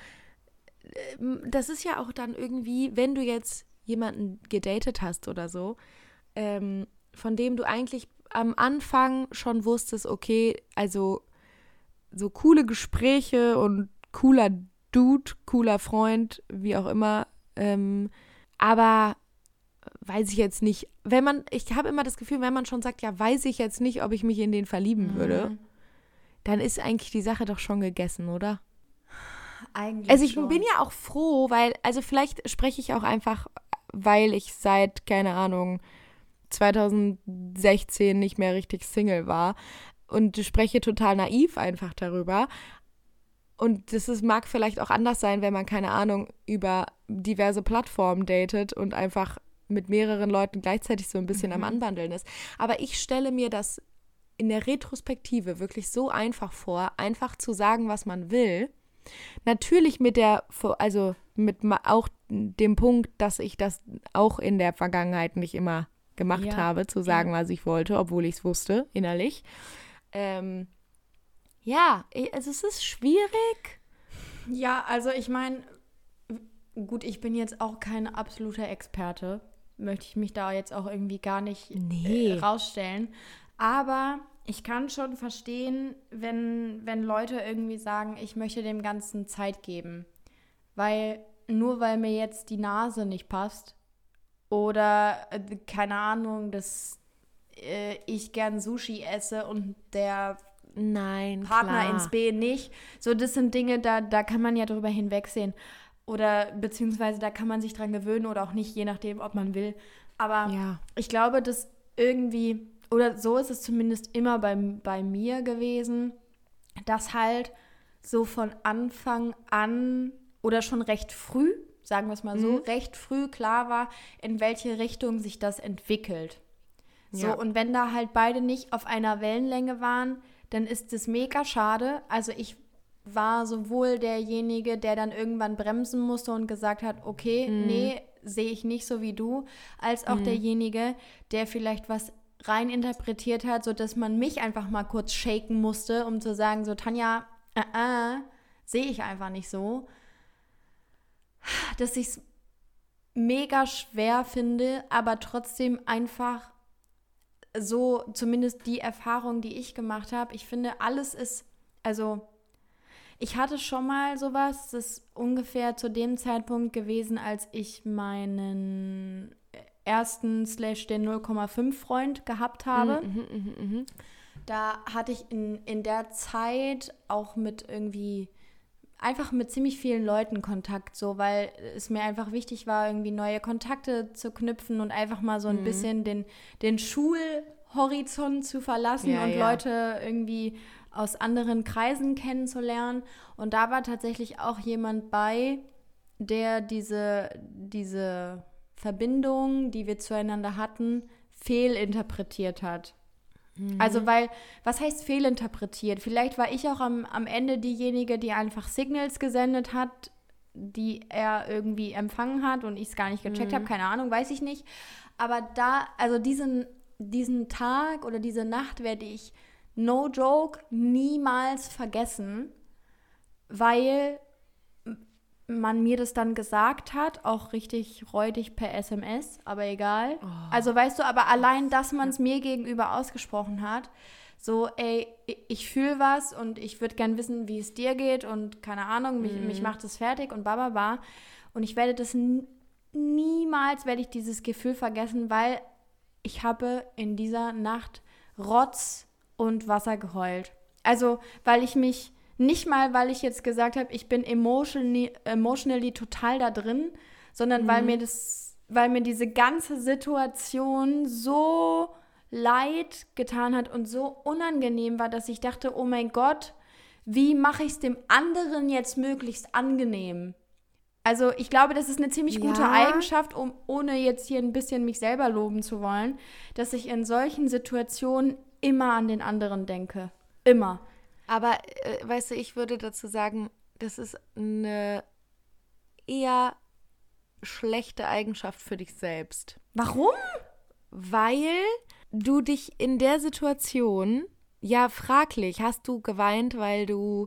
ähm, das ist ja auch dann irgendwie, wenn du jetzt jemanden gedatet hast oder so, ähm, von dem du eigentlich am Anfang schon wusstest, okay, also so coole Gespräche und cooler Dude, cooler Freund, wie auch immer, ähm, aber weiß ich jetzt nicht, wenn man, ich habe immer das Gefühl, wenn man schon sagt, ja, weiß ich jetzt nicht, ob ich mich in den verlieben Mhm. würde, dann ist eigentlich die Sache doch schon gegessen, oder? Eigentlich Also ich schon. bin ja auch froh, weil, also vielleicht spreche ich auch einfach, weil ich seit, keine Ahnung, zweitausendsechzehn nicht mehr richtig Single war und spreche total naiv einfach darüber. Und das ist, mag vielleicht auch anders sein, wenn man, keine Ahnung, über diverse Plattformen datet und einfach mit mehreren Leuten gleichzeitig so ein bisschen Mhm. am Anbandeln ist. Aber ich stelle mir das in der Retrospektive wirklich so einfach vor, einfach zu sagen, was man will. Natürlich mit der, also mit ma- auch dem Punkt, dass ich das auch in der Vergangenheit nicht immer gemacht Ja, habe, zu sagen, ja. was ich wollte, obwohl ich es wusste, innerlich. Ähm, ja, ich- also es ist schwierig. Ja, also ich meine, gut, ich bin jetzt auch kein absoluter Experte. Möchte ich mich da jetzt auch irgendwie gar nicht Nee. äh, rausstellen. Aber ich kann schon verstehen, wenn, wenn Leute irgendwie sagen, ich möchte dem Ganzen Zeit geben. Weil nur weil mir jetzt die Nase nicht passt oder, äh, keine Ahnung, dass äh, ich gern Sushi esse und der Nein, Partner klar. ins B nicht. So, das sind Dinge, da, da kann man ja drüber hinwegsehen. Oder beziehungsweise da kann man sich dran gewöhnen oder auch nicht, je nachdem, ob man will. Aber Ja. ich glaube, dass irgendwie, oder so ist es zumindest immer bei, bei mir gewesen, dass halt so von Anfang an oder schon recht früh, sagen wir es mal so, Mhm. recht früh klar war, in welche Richtung sich das entwickelt. So, Ja. und wenn da halt beide nicht auf einer Wellenlänge waren, dann ist es mega schade. Also ich war sowohl derjenige, der dann irgendwann bremsen musste und gesagt hat, okay, Mhm. nee, sehe ich nicht so wie du, als auch Mhm. derjenige, der vielleicht was rein interpretiert hat, sodass man mich einfach mal kurz shaken musste, um zu sagen, so Tanja, äh, äh, sehe ich einfach nicht so. Dass ich es mega schwer finde, aber trotzdem einfach so, zumindest die Erfahrung, die ich gemacht habe, ich finde, alles ist, also ich hatte schon mal sowas, das ist ungefähr zu dem Zeitpunkt gewesen, als ich meinen ersten slash den null Komma fünf Freund gehabt habe. Mhm, mhm, mhm. Da hatte ich in, in der Zeit auch mit irgendwie, einfach mit ziemlich vielen Leuten Kontakt, so, weil es mir einfach wichtig war, irgendwie neue Kontakte zu knüpfen und einfach mal so ein Mhm. bisschen den, den Schulhorizont zu verlassen Ja, und ja. Leute irgendwie aus anderen Kreisen kennenzulernen. Und da war tatsächlich auch jemand bei, der diese, diese Verbindung, die wir zueinander hatten, fehlinterpretiert hat. Also, weil, was heißt fehlinterpretiert? Vielleicht war ich auch am, am Ende diejenige, die einfach Signals gesendet hat, die er irgendwie empfangen hat und ich es gar nicht gecheckt Mhm. habe, keine Ahnung, weiß ich nicht. Aber da, also diesen, diesen Tag oder diese Nacht werde ich, no joke, niemals vergessen, weil man mir das dann gesagt hat, auch richtig räudig per S M S, aber egal. Oh. Also weißt du, aber allein, dass man es mir gegenüber ausgesprochen hat, so, ey, ich fühle was und ich würde gern wissen, wie es dir geht und keine Ahnung, mich, Mhm. mich macht es fertig und bababa. Und ich werde das n- niemals, werde ich dieses Gefühl vergessen, weil ich habe in dieser Nacht Rotz und Wasser geheult. Also, weil ich mich nicht mal, weil ich jetzt gesagt habe, ich bin emotionally, emotionally total da drin, sondern Mhm. weil mir das, weil mir diese ganze Situation so leid getan hat und so unangenehm war, dass ich dachte, oh mein Gott, wie mache ich es dem anderen jetzt möglichst angenehm? Also ich glaube, das ist eine ziemlich gute Ja. Eigenschaft, um, ohne jetzt hier ein bisschen mich selber loben zu wollen, dass ich in solchen Situationen immer an den anderen denke. Immer. Aber, äh, weißt du, ich würde dazu sagen, das ist eine eher schlechte Eigenschaft für dich selbst. Warum? Weil du dich in der Situation, ja, fraglich, hast du geweint, weil du,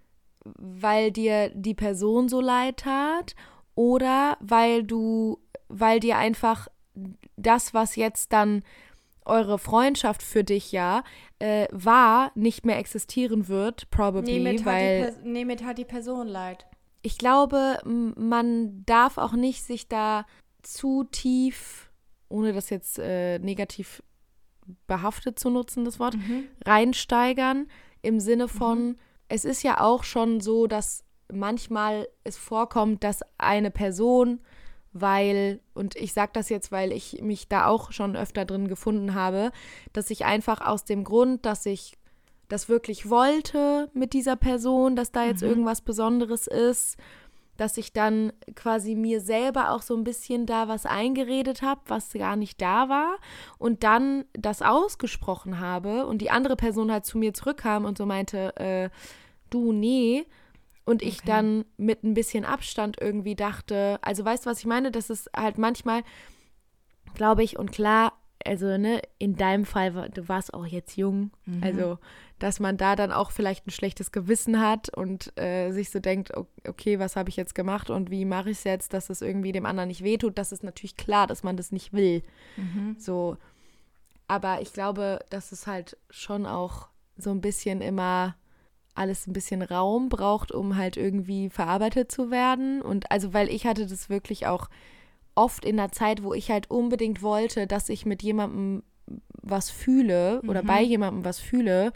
weil dir die Person so leid tat oder weil du, weil dir einfach das, was jetzt dann eure Freundschaft für dich ja äh, war, nicht mehr existieren wird, probably, Nee, mir tat, weil die, Pers- nee, mir tat die Person leid. ich glaube, m- man darf auch nicht sich da zu tief, ohne das jetzt äh, negativ behaftet zu nutzen, das Wort, Mhm. reinsteigern, im Sinne von, es ist ja auch schon so, dass manchmal es vorkommt, dass eine Person, weil, und ich sage das jetzt, weil ich mich da auch schon öfter drin gefunden habe, dass ich einfach aus dem Grund, dass ich das wirklich wollte mit dieser Person, dass da jetzt Mhm. irgendwas Besonderes ist, dass ich dann quasi mir selber auch so ein bisschen da was eingeredet habe, was gar nicht da war und dann das ausgesprochen habe und die andere Person halt zu mir zurückkam und so meinte, äh, du, nee, und ich Okay. dann mit ein bisschen Abstand irgendwie dachte, also weißt du, was ich meine? Das ist halt manchmal, glaube ich, und klar, also ne, in deinem Fall, war- du warst auch jetzt jung, Mhm. also dass man da dann auch vielleicht ein schlechtes Gewissen hat und äh, sich so denkt, o- okay, was habe ich jetzt gemacht und wie mache ich es jetzt, dass es irgendwie dem anderen nicht wehtut, das ist natürlich klar, dass man das nicht will, Mhm. so, aber ich glaube, dass es halt schon auch so ein bisschen immer alles ein bisschen Raum braucht, um halt irgendwie verarbeitet zu werden. Und also, weil ich hatte das wirklich auch oft in der Zeit, wo ich halt unbedingt wollte, dass ich mit jemandem was fühle oder Mhm. bei jemandem was fühle.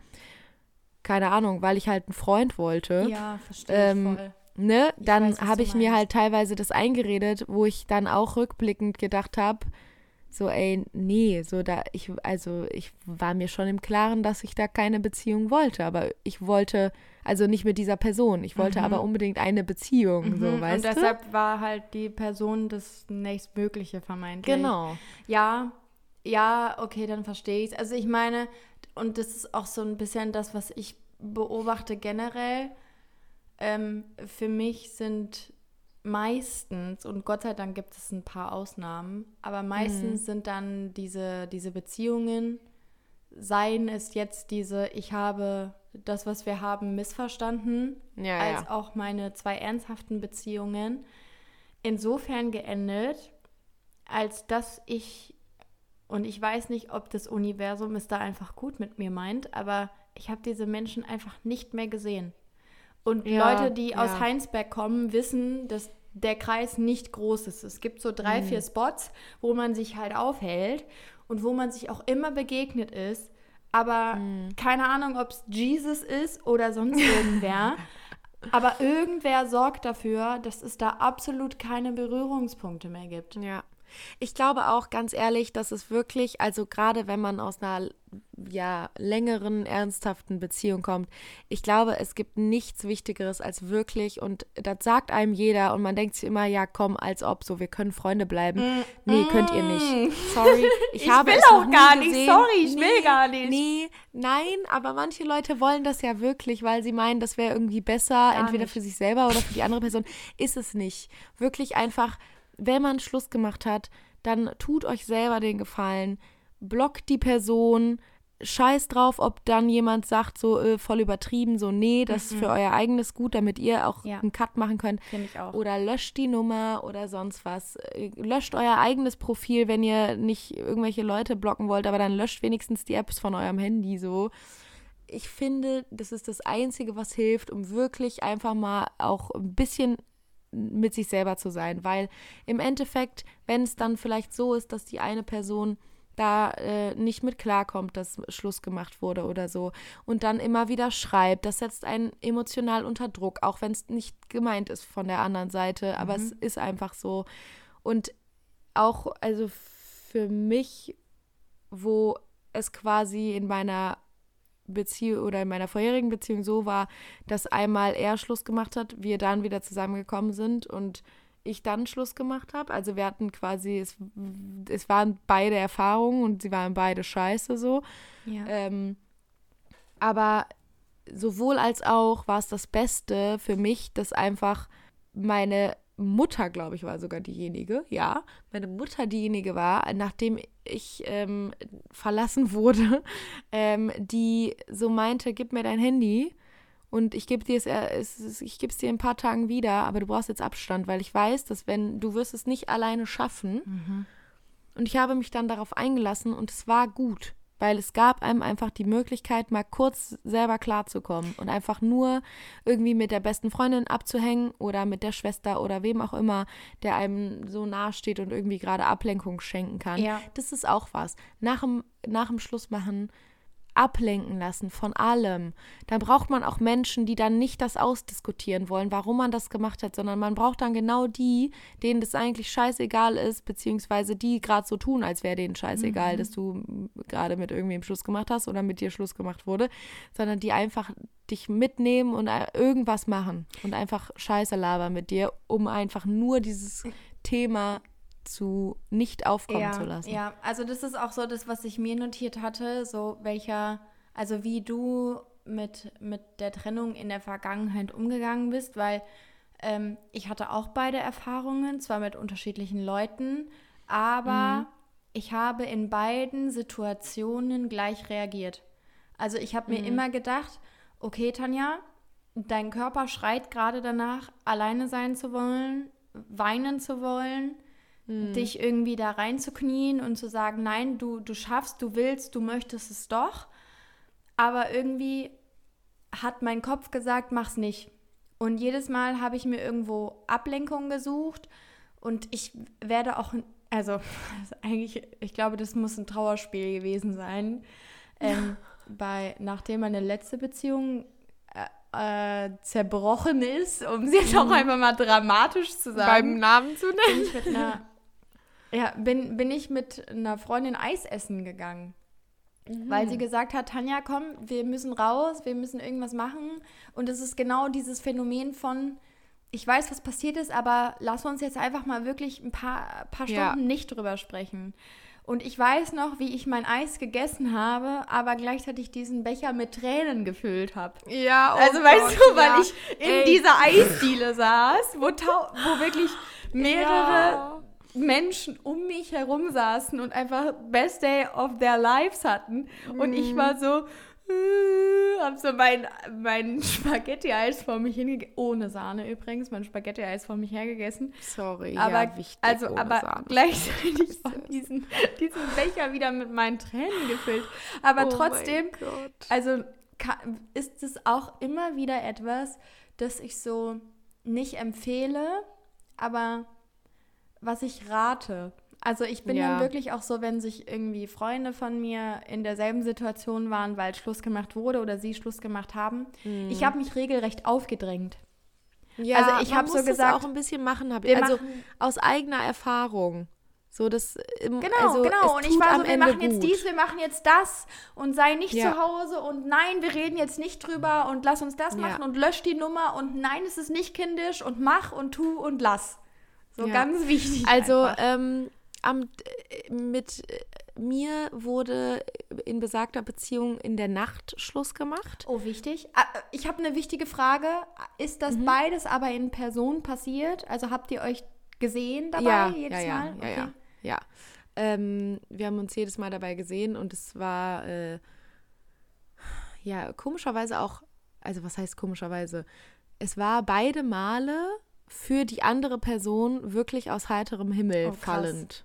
Keine Ahnung, weil ich halt einen Freund wollte. Ja, verstehe ich Ähm, voll. Ne? Ich Dann weiß, was habe du ich mir meinst. halt teilweise das eingeredet, wo ich dann auch rückblickend gedacht habe, so, ey, nee, so da, ich, also ich war mir schon im Klaren, dass ich da keine Beziehung wollte, aber ich wollte, also nicht mit dieser Person, ich wollte Mhm. aber unbedingt eine Beziehung, so, Mhm. weißt Und du? deshalb war halt die Person das nächstmögliche vermeintlich. Genau. Ja, Ja, okay, dann verstehe ich es. Also ich meine, und das ist auch so ein bisschen das, was ich beobachte generell. Ähm, für mich sind meistens, und Gott sei Dank gibt es ein paar Ausnahmen, aber meistens mhm. sind dann diese, diese Beziehungen, seien es jetzt diese, ich habe das, was wir haben, missverstanden, ja, als ja. auch meine zwei ernsthaften Beziehungen, insofern geendet, als dass ich, und ich weiß nicht, ob das Universum es da einfach gut mit mir meint, aber ich habe diese Menschen einfach nicht mehr gesehen. Und ja, Leute, die ja. aus Heinsberg kommen, wissen, dass der Kreis nicht groß ist. Es gibt so drei, mhm. vier Spots, wo man sich halt aufhält und wo man sich auch immer begegnet ist. Aber mhm. keine Ahnung, ob es Jesus ist oder sonst irgendwer. Aber irgendwer sorgt dafür, dass es da absolut keine Berührungspunkte mehr gibt. Ja. Ich glaube auch, ganz ehrlich, dass es wirklich, also gerade wenn man aus einer ja, längeren, ernsthaften Beziehung kommt, ich glaube, es gibt nichts Wichtigeres als wirklich, und das sagt einem jeder und man denkt sich immer, ja komm, als ob, so, wir können Freunde bleiben. Mm, nee, mm. könnt ihr nicht. Sorry, ich, ich habe will es auch noch gar nie nicht, gesehen. sorry, ich nee, will gar nicht. Nee, nein, aber manche Leute wollen das ja wirklich, weil sie meinen, das wäre irgendwie besser, gar entweder nicht. Für sich selber oder für die andere Person. Ist es nicht. Wirklich einfach, wenn man Schluss gemacht hat, dann tut euch selber den Gefallen, blockt die Person, scheiß drauf, ob dann jemand sagt, so äh, voll übertrieben, so nee, das ist für euer eigenes Gut, damit ihr auch ja. einen Cut machen könnt. Finde ich auch. Oder löscht die Nummer oder sonst was. Löscht euer eigenes Profil, wenn ihr nicht irgendwelche Leute blocken wollt, aber dann löscht wenigstens die Apps von eurem Handy so. Ich finde, das ist das Einzige, was hilft, um wirklich einfach mal auch ein bisschen mit sich selber zu sein, weil im Endeffekt, wenn es dann vielleicht so ist, dass die eine Person da äh, nicht mit klarkommt, dass Schluss gemacht wurde oder so und dann immer wieder schreibt, das setzt einen emotional unter Druck, auch wenn es nicht gemeint ist von der anderen Seite, aber mhm. es ist einfach so. Und auch, also für mich, wo es quasi in meiner Beziehung oder in meiner vorherigen Beziehung so war, dass einmal er Schluss gemacht hat, wir dann wieder zusammengekommen sind und ich dann Schluss gemacht habe. Also wir hatten quasi, es, es waren beide Erfahrungen und sie waren beide scheiße so. Ja. Ähm, aber sowohl als auch war es das Beste für mich, dass einfach meine Mutter, glaube ich, war sogar diejenige, ja, meine Mutter diejenige war, nachdem ich ähm, verlassen wurde, ähm, die so meinte, gib mir dein Handy und ich gebe dir es, es, ich gebe es dir in ein paar Tagen wieder, aber du brauchst jetzt Abstand, weil ich weiß, dass wenn, du wirst es nicht alleine schaffen. Mhm. Und ich habe mich dann darauf eingelassen und es war gut, weil es gab einem einfach die Möglichkeit, mal kurz selber klarzukommen und einfach nur irgendwie mit der besten Freundin abzuhängen oder mit der Schwester oder wem auch immer, der einem so nahe steht und irgendwie gerade Ablenkung schenken kann. Ja. Das ist auch was. Nach dem, nach dem Schluss machen, ablenken lassen von allem. Dann braucht man auch Menschen, die dann nicht das ausdiskutieren wollen, warum man das gemacht hat, sondern man braucht dann genau die, denen das eigentlich scheißegal ist, beziehungsweise die gerade so tun, als wäre denen scheißegal, mhm. dass du gerade mit irgendwem Schluss gemacht hast oder mit dir Schluss gemacht wurde, sondern die einfach dich mitnehmen und irgendwas machen und einfach Scheiße labern mit dir, um einfach nur dieses Thema zu nicht aufkommen ja, zu lassen. Ja, also das ist auch so das, was ich mir notiert hatte, so welcher, also wie du mit, mit der Trennung in der Vergangenheit umgegangen bist, weil ähm, ich hatte auch beide Erfahrungen, zwar mit unterschiedlichen Leuten, aber mhm. ich habe in beiden Situationen gleich reagiert. Also ich habe mir mhm. immer gedacht, okay Tanja, dein Körper schreit gerade danach, alleine sein zu wollen, weinen zu wollen, hm. dich irgendwie da reinzuknien und zu sagen, nein, du, du schaffst, du willst, du möchtest es doch. Aber irgendwie hat mein Kopf gesagt, mach's nicht. Und jedes Mal habe ich mir irgendwo Ablenkung gesucht und ich werde auch, also, also eigentlich, ich glaube, das muss ein Trauerspiel gewesen sein. Ähm, bei, nachdem meine letzte Beziehung äh, äh, zerbrochen ist, um es jetzt auch einfach mal dramatisch zu sagen. Beim Namen zu nennen. Bin ich mit einer, ja, bin, bin ich mit einer Freundin Eis essen gegangen. Mhm. Weil sie gesagt hat, Tanja, komm, wir müssen raus, wir müssen irgendwas machen. Und es ist genau dieses Phänomen von, ich weiß, was passiert ist, aber lass uns jetzt einfach mal wirklich ein paar, paar Stunden ja. nicht drüber sprechen. Und ich weiß noch, wie ich mein Eis gegessen habe, aber gleichzeitig diesen Becher mit Tränen gefüllt habe. Ja, oh Also Gott, weißt du, weil ja. ich in Ey. dieser Eisdiele saß, wo, tau- wo wirklich mehrere Ja. Menschen um mich herum saßen und einfach Best Day of their lives hatten. Und ich war so, äh, hab so mein, mein Spaghetti-Eis vor mich hingegessen. Ohne Sahne übrigens, mein Spaghetti-Eis vor mich hergegessen. Sorry, Aber, ja, wichtig. also, ohne aber Sahne. gleichzeitig auch diesen, diesen Becher wieder mit meinen Tränen gefüllt. Aber Oh trotzdem, mein Gott. also ka- ist es auch immer wieder etwas, das ich so nicht empfehle, aber was ich rate. Also ich bin Ja. dann wirklich auch so, wenn sich irgendwie Freunde von mir in derselben Situation waren, weil Schluss gemacht wurde oder sie Schluss gemacht haben. Mhm. Ich habe mich regelrecht aufgedrängt. Ja, also ich man hab so muss gesagt, das auch ein bisschen machen, hab wir ich, also machen- aus eigener Erfahrung. So, das, ähm, Genau, also, genau. es Und ich tut war am so, wir Ende machen jetzt gut. dies, wir machen jetzt das und sei nicht Ja. zu Hause und nein, wir reden jetzt nicht drüber und lass uns das Ja. machen und lösch die Nummer und nein, es ist nicht kindisch und mach und tu und lass. So Ja. ganz wichtig. Also einfach. ähm, am, äh, mit äh, mir wurde in besagter Beziehung in der Nacht Schluss gemacht. Oh, wichtig. Ah, Ich habe eine wichtige Frage. Ist das Mhm. beides aber in Person passiert? Also habt ihr euch gesehen dabei ja, jedes ja, ja, Mal? ja, Okay. ja, ja. Ähm, wir haben uns jedes Mal dabei gesehen und es war äh, ja komischerweise auch, also was heißt komischerweise? Es war beide Male für die andere Person wirklich aus heiterem Himmel Oh, krass. fallend.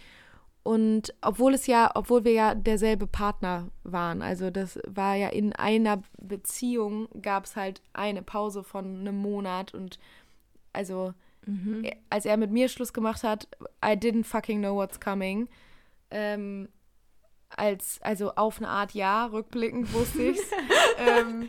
Und obwohl es ja, obwohl wir ja derselbe Partner waren, also das war ja in einer Beziehung, gab es halt eine Pause von einem Monat und also Mhm. als er mit mir Schluss gemacht hat, I didn't fucking know what's coming. Ähm, als, also auf eine Art ja, rückblickend wusste ich's. ähm,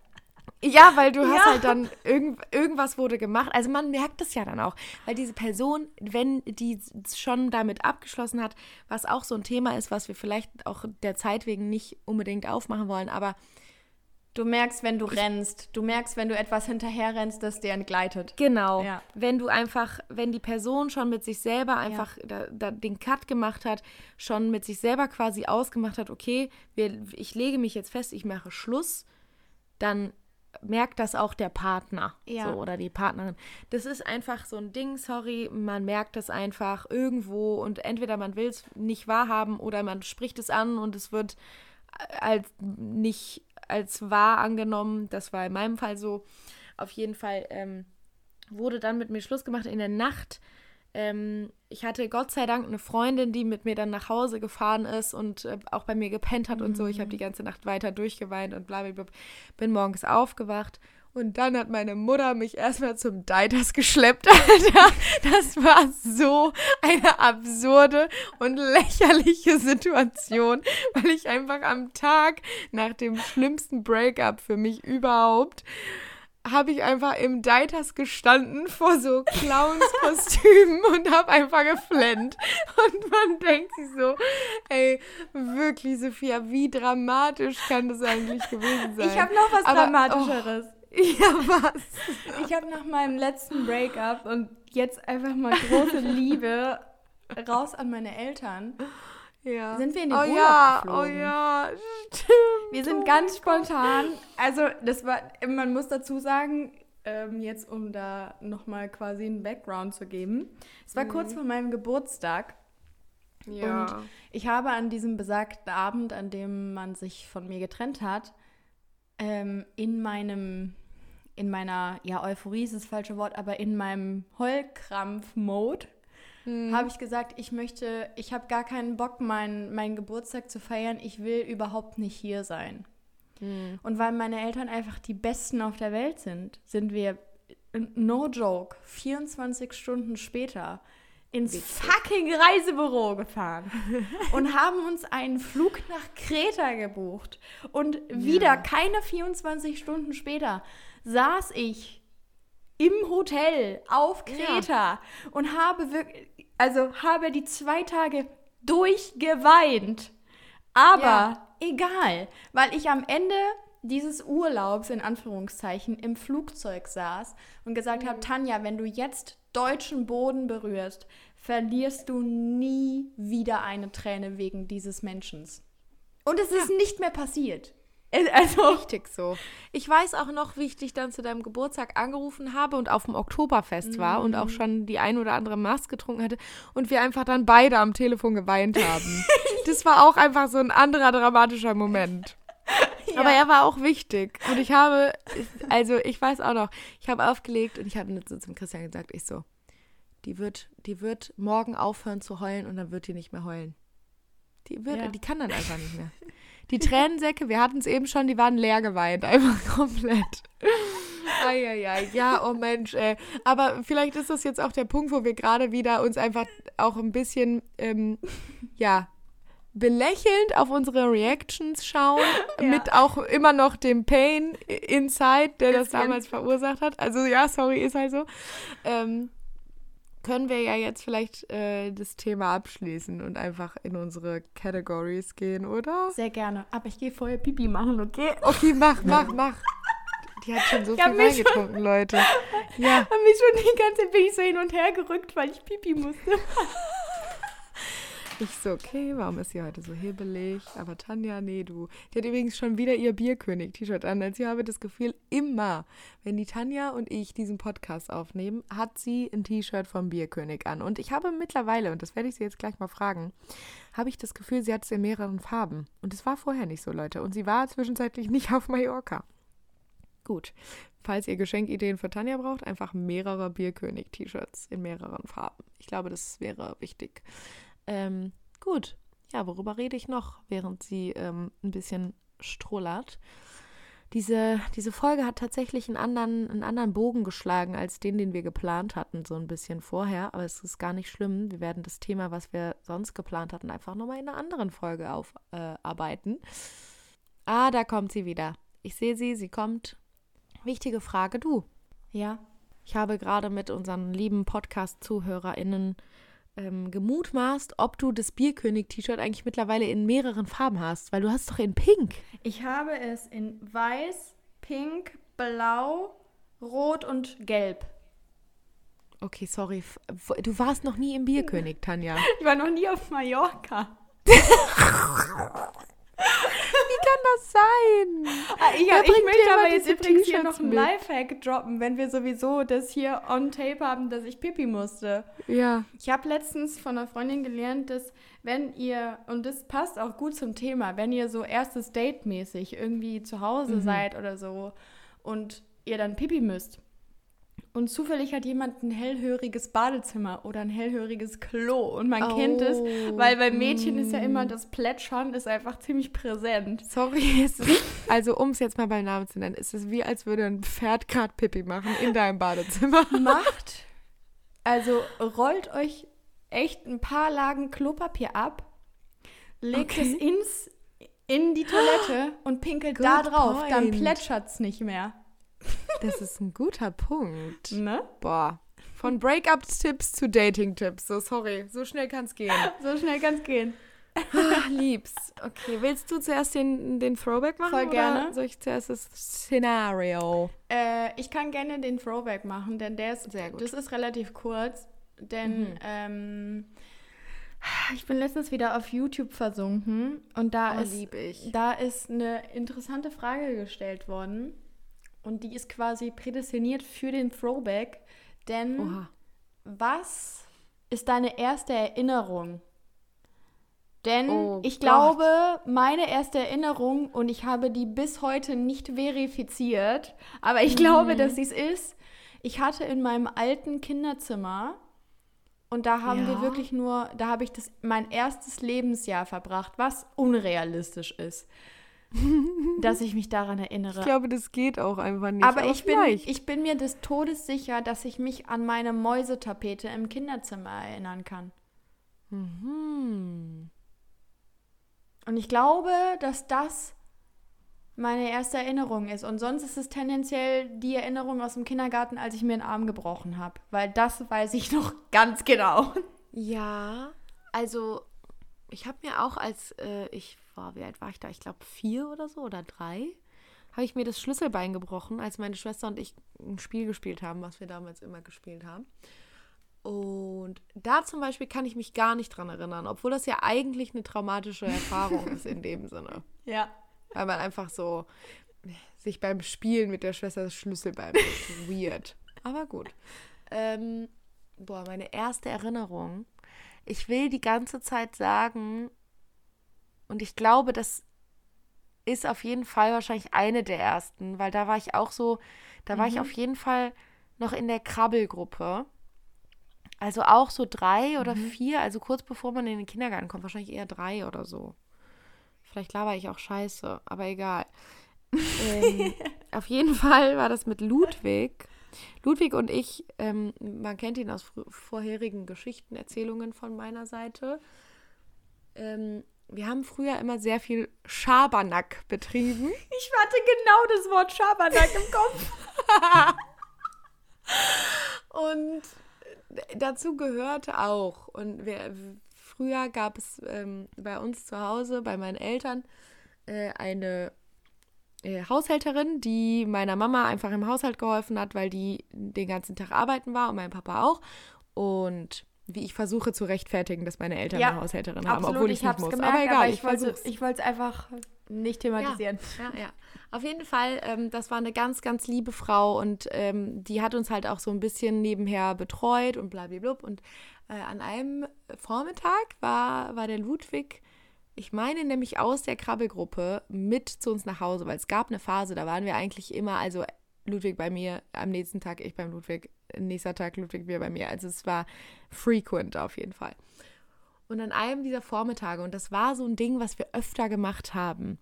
ja, weil du hast Ja. halt dann, irgend, irgendwas wurde gemacht. Also man merkt das ja dann auch. Weil diese Person, wenn die schon damit abgeschlossen hat, was auch so ein Thema ist, was wir vielleicht auch der Zeit wegen nicht unbedingt aufmachen wollen, aber Du merkst, wenn du rennst. Du merkst, wenn du etwas hinterher rennst, das dir entgleitet. genau, Ja. wenn du einfach, wenn die Person schon mit sich selber einfach da, da den Cut gemacht hat, schon mit sich selber quasi ausgemacht hat, okay, wir, ich lege mich jetzt fest, ich mache Schluss, dann merkt das auch der Partner Ja. so, oder die Partnerin. Das ist einfach so ein Ding, sorry, man merkt das einfach irgendwo und entweder man will es nicht wahrhaben oder man spricht es an und es wird als nicht als wahr angenommen. Das war in meinem Fall so. Auf jeden Fall ähm, wurde dann mit mir Schluss gemacht in der Nacht. Ähm, ich hatte Gott sei Dank eine Freundin, die mit mir dann nach Hause gefahren ist und äh, auch bei mir gepennt hat und so. Ich habe die ganze Nacht weiter durchgeweint und blablabla. Bin morgens aufgewacht. Und dann hat meine Mutter mich erstmal zum Deiters geschleppt, Alter. Das war so eine absurde und lächerliche Situation, weil ich einfach am Tag nach dem schlimmsten Breakup für mich überhaupt, habe ich einfach im Deiters gestanden vor so Clownskostümen und habe einfach geflennt. Und man denkt sich so, ey, wirklich, Sophia, wie dramatisch kann das eigentlich gewesen sein? Ich habe noch was Aber, Dramatischeres. Ja, was? Ich habe nach meinem letzten Breakup und jetzt einfach mal große Liebe raus an meine Eltern. Ja. Sind wir in den oh Urlaub ja, geflogen. Oh ja, stimmt. Wir sind ganz spontan, also das war, man muss dazu sagen, ähm, jetzt um da nochmal quasi einen Background zu geben. Es war Mhm. kurz vor meinem Geburtstag. Ja. Und ich habe an diesem besagten Abend, an dem man sich von mir getrennt hat, ähm, in meinem, in meiner, ja, Euphorie ist das falsche Wort, aber in meinem Heulkrampf-Mode Hm. habe ich gesagt, ich möchte, ich habe gar keinen Bock, meinen meinen Geburtstag zu feiern, ich will überhaupt nicht hier sein. Hm. Und weil meine Eltern einfach die Besten auf der Welt sind, sind wir, no joke, vierundzwanzig Stunden später ins Witzig. fucking Reisebüro gefahren und haben uns einen Flug nach Kreta gebucht. Und wieder, Ja. keine vierundzwanzig Stunden später, saß ich im Hotel auf Kreta und habe wirklich, also habe die zwei Tage durchgeweint. Aber Ja. egal, weil ich am Ende dieses Urlaubs in Anführungszeichen im Flugzeug saß und gesagt habe, Tanja, wenn du jetzt deutschen Boden berührst, verlierst du nie wieder eine Träne wegen dieses Menschen. Und es ist ja. nicht mehr passiert. Also richtig so. Ich weiß auch noch, wie ich dich dann zu deinem Geburtstag angerufen habe und auf dem Oktoberfest war mm. und auch schon die ein oder andere Maß getrunken hatte und wir einfach dann beide am Telefon geweint haben. Das war auch einfach so ein anderer dramatischer Moment. Ja. Aber er war auch wichtig. Und ich habe, also ich weiß auch noch, ich habe aufgelegt und ich habe so zum Christian gesagt, ich so, die wird, die wird morgen aufhören zu heulen und dann wird die nicht mehr heulen. Die wird, ja. die kann dann einfach nicht mehr. Die Tränensäcke, wir hatten es eben schon, die waren leer geweint, einfach komplett. Eieiei, ja, oh Mensch, ey. Aber vielleicht ist das jetzt auch der Punkt, wo wir gerade wieder uns einfach auch ein bisschen, ähm, ja, belächelnd auf unsere Reactions schauen, ja. mit auch immer noch dem Pain inside, der das damals verursacht hat. Also ja, sorry, ist halt so. Ähm, können wir ja jetzt vielleicht äh, das Thema abschließen und einfach in unsere Categories gehen, oder? Sehr gerne. Aber ich gehe vorher Pipi machen, okay? Okay, mach, mach, mach. Die hat schon so ich viel Wein getrunken, Leute. Ja. Hab mich schon die ganze Zeit bin ich so hin und her gerückt, weil ich Pipi musste. Ich so, okay, warum ist sie heute so hebelig? Aber Tanja, nee, du. Die hat übrigens schon wieder ihr Bierkönig-T-Shirt an. Also ich habe das Gefühl, immer, wenn die Tanja und ich diesen Podcast aufnehmen, hat sie ein T-Shirt vom Bierkönig an. Und ich habe mittlerweile, und das werde ich sie jetzt gleich mal fragen, habe ich das Gefühl, sie hat es in mehreren Farben. Und das war vorher nicht so, Leute. Und sie war zwischenzeitlich nicht auf Mallorca. Gut, falls ihr Geschenkideen für Tanja braucht, einfach mehrere Bierkönig-T-Shirts in mehreren Farben. Ich glaube, das wäre wichtig. Ähm, gut, ja, worüber rede ich noch, während sie ähm, ein bisschen strollert? Diese, diese Folge hat tatsächlich einen anderen, einen anderen Bogen geschlagen als den, den wir geplant hatten, so ein bisschen vorher. Aber es ist gar nicht schlimm. Wir werden das Thema, was wir sonst geplant hatten, einfach nochmal in einer anderen Folge aufarbeiten. Äh, ah, da kommt sie wieder. Ich sehe sie, sie kommt. Wichtige Frage, du. Ja. Ich habe gerade mit unseren lieben Podcast-ZuhörerInnen Ähm, gemutmaßt, ob du das Bierkönig-T-Shirt eigentlich mittlerweile in mehreren Farben hast, weil du hast doch in Pink. Ich habe es in Weiß, Pink, Blau, Rot und Gelb. Okay, sorry. Du warst noch nie im Bierkönig, Tanja. Ich war noch nie auf Mallorca. Wie kann das sein? Ah, ich, ja, ich möchte aber jetzt übrigens hier noch einen Lifehack droppen, wenn wir sowieso das hier on tape haben, dass ich Pipi musste. Ja. Ich habe letztens von einer Freundin gelernt, dass wenn ihr, und das passt auch gut zum Thema, wenn ihr so erstes Date-mäßig irgendwie zu Hause mhm. seid oder so und ihr dann Pipi müsst und zufällig hat jemand ein hellhöriges Badezimmer oder ein hellhöriges Klo und man oh. kennt es, weil bei Mädchen mm. ist ja immer das Plätschern ist einfach ziemlich präsent. Sorry, es ist, also um es jetzt mal beim Namen zu nennen, ist es wie, als würde ein Pferd gerade Pipi machen in deinem Badezimmer. Macht, also rollt euch echt ein paar Lagen Klopapier ab, legt okay. es ins, in die Toilette und pinkelt Good da drauf, point. Dann plätschert's nicht mehr. Das ist ein guter Punkt. Ne? Boah. Von Breakup-Tipps zu Dating-Tipps. So, sorry. So schnell kann's gehen. So schnell kann's gehen. Ach, lieb's. Okay, willst du zuerst den, den Throwback machen? Voll gerne. Oder soll ich zuerst das Szenario? Äh, ich kann gerne den Throwback machen, denn der ist, sehr gut. Das ist relativ kurz. Denn mhm. ähm, ich bin letztens wieder auf YouTube versunken und da, oh, ist, lieb ich. da ist eine interessante Frage gestellt worden. Und die ist quasi prädestiniert für den Throwback. Denn Oha. Was ist deine erste Erinnerung? Denn oh ich Gott. glaube, meine erste Erinnerung, und ich habe die bis heute nicht verifiziert, aber ich mhm. glaube, dass sie es ist, ich hatte in meinem alten Kinderzimmer, und da haben ja. wir wirklich nur, da habe ich das, mein erstes Lebensjahr verbracht, was unrealistisch ist. Dass ich mich daran erinnere. Ich glaube, das geht auch einfach nicht. Aber, aber ich, bin, ich bin mir des Todes sicher, dass ich mich an meine Mäusetapete im Kinderzimmer erinnern kann. Mhm. Und ich glaube, dass das meine erste Erinnerung ist. Und sonst ist es tendenziell die Erinnerung aus dem Kindergarten, als ich mir den Arm gebrochen habe. Weil das weiß ich noch ganz genau. Ja, also ich habe mir auch, als äh, ich war, wie alt war ich da? Ich glaube vier oder so oder drei, habe ich mir das Schlüsselbein gebrochen, als meine Schwester und ich ein Spiel gespielt haben, was wir damals immer gespielt haben. Und da zum Beispiel kann ich mich gar nicht dran erinnern, obwohl das ja eigentlich eine traumatische Erfahrung ist in dem Sinne. Ja. Weil man einfach so sich beim Spielen mit der Schwester das Schlüsselbein weird. Aber gut. Ähm, boah, meine erste Erinnerung. Ich will die ganze Zeit sagen, und ich glaube, das ist auf jeden Fall wahrscheinlich eine der ersten, weil da war ich auch so, da war mhm. ich auf jeden Fall noch in der Krabbelgruppe. Also auch so drei oder mhm. vier, also kurz bevor man in den Kindergarten kommt, wahrscheinlich eher drei oder so. Vielleicht laber ich auch scheiße, aber egal. ähm, auf jeden Fall war das mit Ludwig. Ludwig und ich, ähm, man kennt ihn aus fr- vorherigen Geschichten, Erzählungen von meiner Seite. Ähm, wir haben früher immer sehr viel Schabernack betrieben. Ich hatte genau das Wort Schabernack im Kopf. Und dazu gehörte auch, und wir, früher gab es ähm, bei uns zu Hause, bei meinen Eltern, äh, eine äh, Haushälterin, die meiner Mama einfach im Haushalt geholfen hat, weil die den ganzen Tag arbeiten war und mein Papa auch. Und wie ich versuche zu rechtfertigen, dass meine Eltern ja, eine Haushälterin haben, obwohl ich, ich nicht muss. Gemerkt, aber egal, aber ich, ich wollte versuche Ich wollte es einfach nicht thematisieren. Ja, ja, ja. Auf jeden Fall, ähm, das war eine ganz, ganz liebe Frau und ähm, die hat uns halt auch so ein bisschen nebenher betreut und blablabla. Und äh, an einem Vormittag war, war der Ludwig, ich meine nämlich aus der Krabbelgruppe, mit zu uns nach Hause, weil es gab eine Phase, da waren wir eigentlich immer, also Ludwig bei mir, am nächsten Tag ich beim Ludwig, nächster Tag Ludwig wir bei mir. Also es war frequent auf jeden Fall. Und an einem dieser Vormittage, und das war so ein Ding, was wir öfter gemacht haben,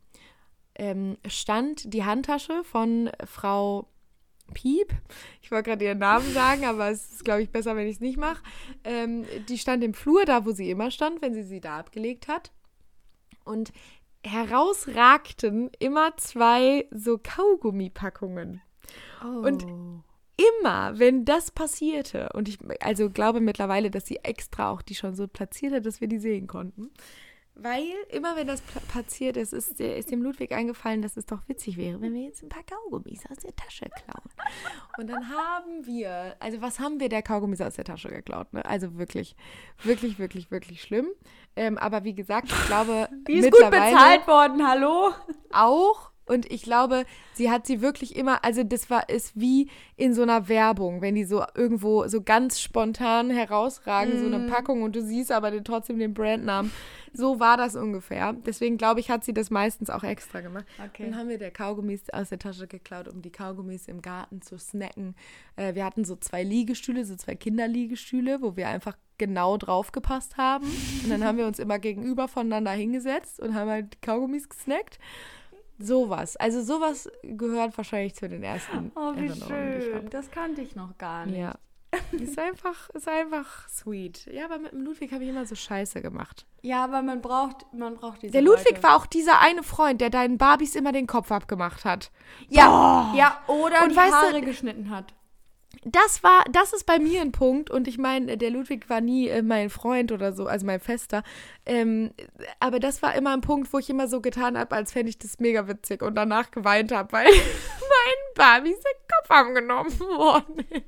ähm, stand die Handtasche von Frau Piep. Ich wollte gerade ihren Namen sagen, aber es ist, glaube ich, besser, wenn ich es nicht mache. Ähm, die stand im Flur, da wo sie immer stand, wenn sie sie da abgelegt hat. Und herausragten immer zwei so Kaugummipackungen. Oh. Und immer, wenn das passierte, und ich also glaube mittlerweile, dass sie extra auch die schon so platziert hat, dass wir die sehen konnten, weil immer, wenn das pl- passiert ist, ist, ist dem Ludwig eingefallen, dass es doch witzig wäre, wenn wir jetzt ein paar Kaugummis aus der Tasche klauen. Und dann haben wir, also was haben wir der Kaugummis aus der Tasche geklaut, ne? Also wirklich, wirklich, wirklich, wirklich schlimm. Ähm, aber wie gesagt, ich glaube, die ist gut bezahlt worden, hallo? Auch. Und ich glaube, sie hat sie wirklich immer, also das war, ist wie in so einer Werbung, wenn die so irgendwo so ganz spontan herausragen, mm. so eine Packung und du siehst aber den, trotzdem den Brandnamen. So war das ungefähr. Deswegen glaube ich, hat sie das meistens auch extra gemacht. Okay. Dann haben wir der Kaugummis aus der Tasche geklaut, um die Kaugummis im Garten zu snacken. Äh, wir hatten so zwei Liegestühle, so zwei Kinderliegestühle, wo wir einfach genau drauf gepasst haben. Und dann haben wir uns immer gegenüber voneinander hingesetzt und haben halt Kaugummis gesnackt. Sowas. Also sowas gehört wahrscheinlich zu den ersten Oh, wie Erinnerungen, die ich schön. Das kannte ich noch gar nicht. Ja. Ist einfach, ist einfach sweet. Ja, aber mit dem Ludwig habe ich immer so Scheiße gemacht. Ja, aber man braucht, man braucht diese Der Ludwig Leute. war auch dieser eine Freund, der deinen Barbies immer den Kopf abgemacht hat. Ja, oh. ja oder und die weißt Haare du, geschnitten hat. Das war, das ist bei mir ein Punkt und ich meine, der Ludwig war nie äh, mein Freund oder so, also mein Fester, ähm, aber das war immer ein Punkt, wo ich immer so getan habe, als fände ich das mega witzig und danach geweint habe, weil mein Barbie sein Kopf abgenommen worden ist.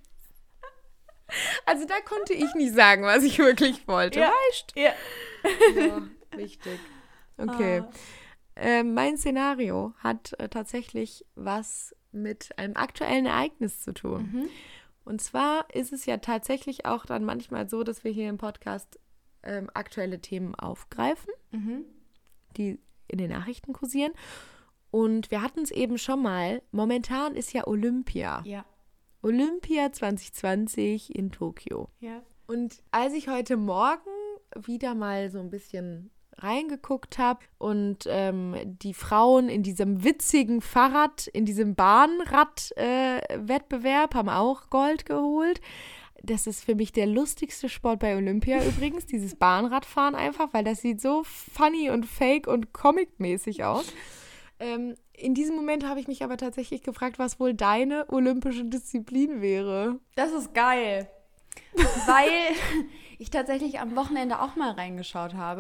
Also da konnte ich nicht sagen, was ich wirklich wollte. Ja. Weißt? Ja. So, wichtig. Okay. Ah. Äh, mein Szenario hat äh, tatsächlich was mit einem aktuellen Ereignis zu tun. Mhm. Und zwar ist es ja tatsächlich auch dann manchmal so, dass wir hier im Podcast ähm, aktuelle Themen aufgreifen, mhm. die in den Nachrichten kursieren. Und wir hatten es eben schon mal, momentan ist ja Olympia. Ja. Olympia zwanzig zwanzig in Tokio. Ja. Und als ich heute Morgen wieder mal so ein bisschen reingeguckt habe und ähm, die Frauen in diesem witzigen Fahrrad, in diesem Bahnrad-Wettbewerb äh, haben auch Gold geholt. Das ist für mich der lustigste Sport bei Olympia übrigens, dieses Bahnradfahren einfach, weil das sieht so funny und fake und comicmäßig aus. Ähm, in diesem Moment habe ich mich aber tatsächlich gefragt, was wohl deine olympische Disziplin wäre. Das ist geil, weil ich tatsächlich am Wochenende auch mal reingeschaut habe.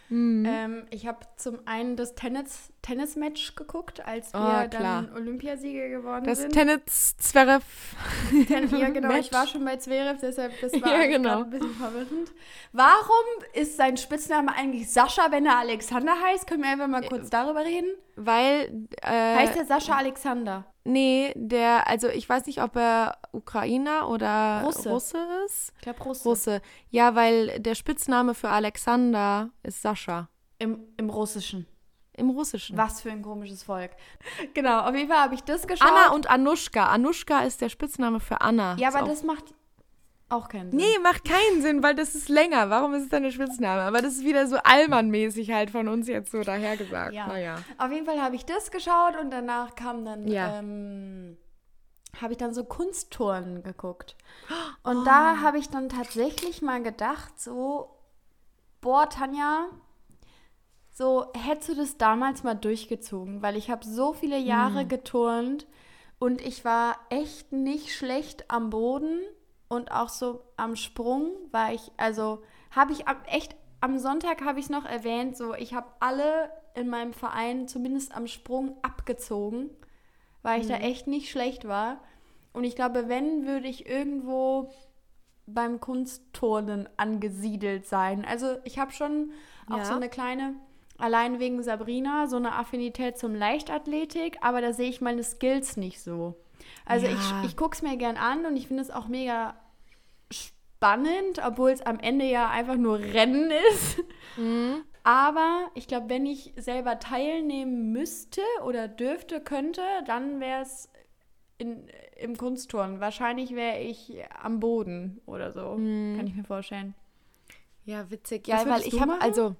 Mhm. Ähm, ich habe zum einen das Tennis, Tennis-Match geguckt, als wir Oh, dann Olympiasieger geworden das sind. Tennis Zverev. Ten, ja, genau. Match. Ich war schon bei Zverev, deshalb das war Ja, genau. gerade ein bisschen verwirrend. Warum ist sein Spitzname eigentlich Sascha, wenn er Alexander heißt? Können wir einfach mal kurz darüber reden? Weil, äh, Heißt er Sascha Alexander? nee, der, also ich weiß nicht, ob er Ukrainer oder Russe. Russe ist. Ich glaube Russe. Russe. Ja, weil der Spitzname für Alexander ist Sascha. Im, Im Russischen. Im Russischen. Was für ein komisches Volk. Genau, auf jeden Fall habe ich das geschaut. Anna und Anushka. Anushka ist der Spitzname für Anna. Ja, Ist aber auch- das macht auch keinen Sinn. Nee, macht keinen Sinn, weil das ist länger. Warum ist es dann der Spitzname? Aber das ist wieder so Allmann-mäßig halt von uns jetzt so dahergesagt. Ja. Naja. Auf jeden Fall habe ich das geschaut und danach kam dann, Ja. ähm, habe ich dann so Kunstturnen geguckt. Und da habe ich dann tatsächlich mal gedacht, so, boah, Tanja, so hättest du das damals mal durchgezogen, weil ich habe so viele Jahre geturnt und ich war echt nicht schlecht am Boden und auch so am Sprung war ich, also habe ich am, echt, am Sonntag habe ich es noch erwähnt, so ich habe alle in meinem Verein zumindest am Sprung abgezogen, weil ich da echt nicht schlecht war. Und ich glaube, wenn, würde ich irgendwo beim Kunstturnen angesiedelt sein. Also ich habe schon auch Ja. so eine kleine, allein wegen Sabrina, so eine Affinität zum Leichtathletik, aber da sehe ich meine Skills nicht so. Also Ja. ich, ich gucke es mir gern an und ich finde es auch mega spannend, obwohl es am Ende ja einfach nur Rennen ist. Aber ich glaube, wenn ich selber teilnehmen müsste oder dürfte, könnte, dann wäre es im Kunstturnen. Wahrscheinlich wäre ich am Boden oder so. Kann ich mir vorstellen. Ja, witzig. Was Ja, weil würdest ich du habe, machen? also,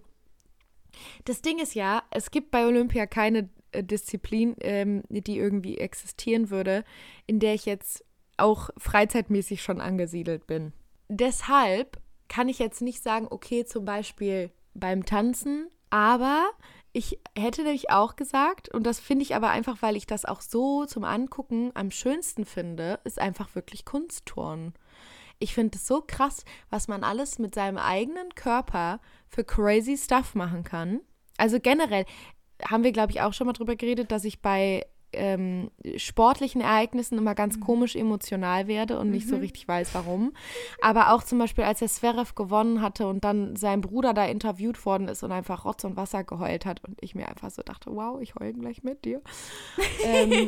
das Ding ist ja, es gibt bei Olympia keine äh, Disziplin, ähm, die irgendwie existieren würde, in der ich jetzt auch freizeitmäßig schon angesiedelt bin. Deshalb kann ich jetzt nicht sagen, okay, zum Beispiel beim Tanzen, aber ich hätte nämlich auch gesagt, und das finde ich aber einfach, weil ich das auch so zum Angucken am schönsten finde, ist einfach wirklich Kunstturnen. Ich finde es so krass, was man alles mit seinem eigenen Körper für crazy Stuff machen kann. Also generell haben wir, glaube ich, auch schon mal drüber geredet, dass ich bei ähm, sportlichen Ereignissen immer ganz komisch emotional werde und nicht so richtig weiß, warum. Aber auch zum Beispiel, als der Zverev gewonnen hatte und dann sein Bruder da interviewt worden ist und einfach Rotz und Wasser geheult hat und ich mir einfach so dachte, wow, ich heule gleich mit dir. ähm,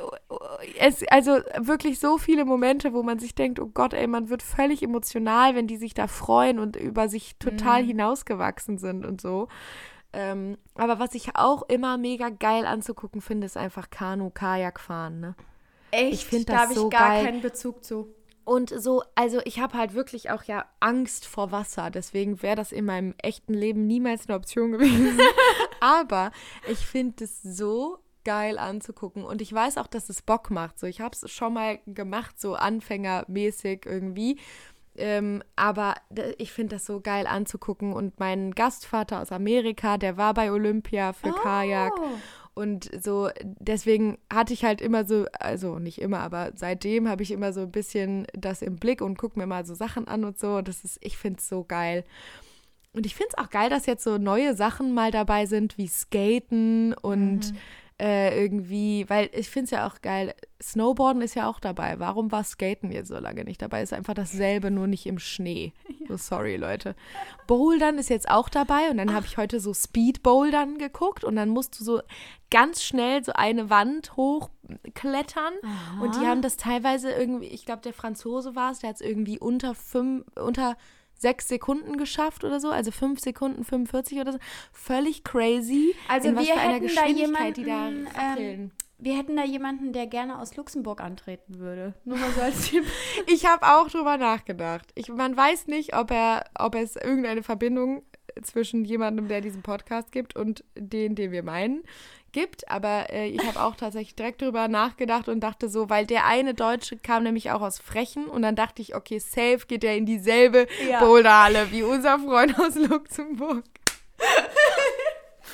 es, also wirklich so viele Momente, wo man sich denkt, oh Gott, ey, man wird völlig emotional, wenn die sich da freuen und über sich total Mhm. hinausgewachsen sind und so. Ähm, aber was ich auch immer mega geil anzugucken finde, ist einfach Kanu, Kajak fahren, ne? Echt? Ich find da das habe ich so gar geil. keinen Bezug zu. Und so, also ich habe halt wirklich auch ja Angst vor Wasser, deswegen wäre das in meinem echten Leben niemals eine Option gewesen. Aber ich finde es so geil anzugucken und ich weiß auch, dass es Bock macht. So, ich habe es schon mal gemacht, so anfängermäßig irgendwie. Ähm, aber d- ich finde das so geil anzugucken und mein Gastvater aus Amerika, der war bei Olympia für Kajak und so, deswegen hatte ich halt immer so, also nicht immer, aber seitdem habe ich immer so ein bisschen das im Blick und gucke mir mal so Sachen an und so und das ist, ich finde es so geil. Und ich finde es auch geil, dass jetzt so neue Sachen mal dabei sind, wie Skaten und äh, irgendwie, weil ich finde es ja auch geil, Snowboarden ist ja auch dabei. Warum war Skaten jetzt so lange nicht dabei? Ist einfach dasselbe, nur nicht im Schnee. So sorry, Leute. Bouldern ist jetzt auch dabei und dann habe ich heute so Speed-Bouldern geguckt und dann musst du so ganz schnell so eine Wand hochklettern und die haben das teilweise irgendwie, ich glaube, der Franzose war es, der hat es irgendwie unter fünf, unter sechs Sekunden geschafft oder so, also fünf Sekunden fünfundvierzig oder so. Völlig crazy. Also in was wir für einer hätten da Geschwindigkeit jemanden, die da rappeln. ähm, wir hätten da jemanden, der gerne aus Luxemburg antreten würde. Nur mal so als Tipp. Ich habe auch drüber nachgedacht. Ich, man weiß nicht, ob er, ob es irgendeine Verbindung zwischen jemandem, der diesen Podcast gibt und den, den wir meinen, gibt. Aber äh, ich habe auch tatsächlich direkt drüber nachgedacht und dachte so, weil der eine Deutsche kam nämlich auch aus Frechen und dann dachte ich, okay, safe geht er in dieselbe Ja. Boulderhalle wie unser Freund aus Luxemburg.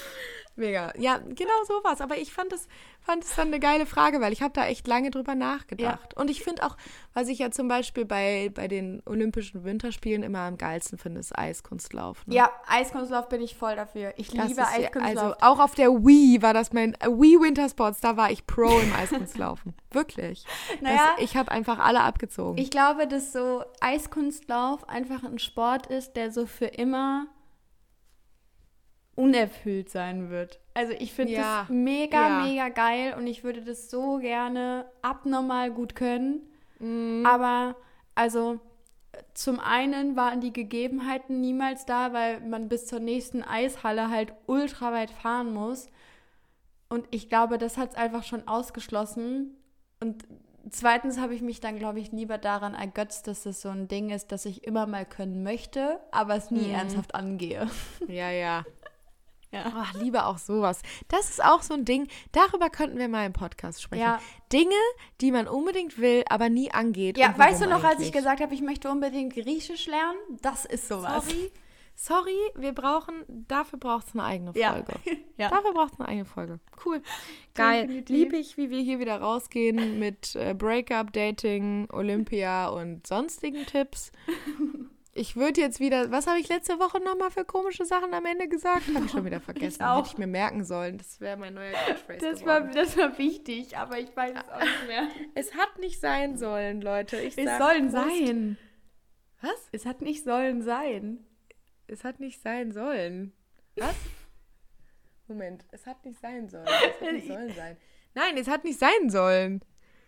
Mega. Ja, genau sowas. Aber ich fand es fand es dann eine geile Frage, weil ich habe da echt lange drüber nachgedacht. Ja. Und ich finde auch, was ich ja zum Beispiel bei, bei den Olympischen Winterspielen immer am geilsten finde, ist Eiskunstlauf. Ne? Ja, Eiskunstlauf bin ich voll dafür. Ich das liebe Eiskunstlauf. Ja, also auch auf der Wii war das mein, Wii Wintersports, da war ich Pro im Eiskunstlaufen. Wirklich. Naja, das, ich habe einfach alle abgezogen. Ich glaube, dass so Eiskunstlauf einfach ein Sport ist, der so für immer unerfüllt sein wird. Also ich finde ja. das mega, ja. mega geil und ich würde das so gerne abnormal gut können. Mhm. Aber also zum einen waren die Gegebenheiten niemals da, weil man bis zur nächsten Eishalle halt ultra weit fahren muss. Und ich glaube, das hat es einfach schon ausgeschlossen. Und zweitens habe ich mich dann, glaube ich, lieber daran ergötzt, dass das so ein Ding ist, das ich immer mal können möchte, aber es nie mhm. ernsthaft angehe. Ja, ja. Ja. Oh, liebe auch sowas. Das ist auch so ein Ding, darüber könnten wir mal im Podcast sprechen. Ja. Dinge, die man unbedingt will, aber nie angeht. Ja, weißt du noch, eigentlich? als ich gesagt habe, ich möchte unbedingt Griechisch lernen? Das ist sowas. Sorry, sorry, wir brauchen, dafür braucht es eine eigene Folge. Ja. Ja. Dafür braucht es eine eigene Folge. Cool. Geil. Definitiv. Lieb ich, wie wir hier wieder rausgehen mit äh, Breakup, Dating, Olympia und sonstigen Tipps. Ich würde jetzt wieder, was habe ich letzte Woche nochmal für komische Sachen am Ende gesagt? Habe ich schon wieder vergessen. Ich auch. Hätte ich mir merken sollen. Das wäre mein neuer Catchphrase Das war, geworden. das war wichtig, aber ich weiß es auch nicht mehr. Es hat nicht sein sollen, Leute. Ich Es sag sollen Prost. sein. Was? Es hat nicht sollen sein. Es hat nicht sein sollen. Was? Moment, es hat nicht sein sollen. Es hat nicht sollen sein. Nein, es hat nicht sein sollen.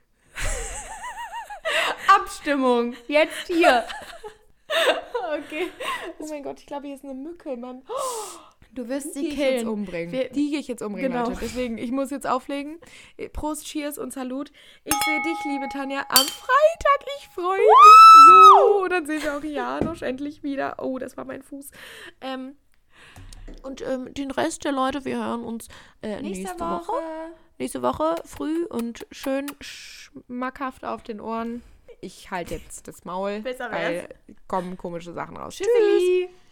Abstimmung. Jetzt hier. Okay. Oh mein Gott, ich glaube, hier ist eine Mücke, Mann. Du wirst Die sie gehe ich jetzt killen. umbringen. Wir- Die gehe ich jetzt umbringen, Genau. Leute. Deswegen, ich muss jetzt auflegen. Prost, Cheers und Salut. Ich sehe dich, liebe Tanja, am Freitag. Ich freue mich so. Dann sehen wir auch Janosch endlich wieder. Oh, das war mein Fuß. Ähm, und ähm, den Rest der Leute, wir hören uns äh, nächste, Nächste Woche. Woche. Nächste Woche früh und schön schmackhaft auf den Ohren. Ich halte jetzt das Maul, Besser weil wär's. kommen komische Sachen raus. Tschüssi.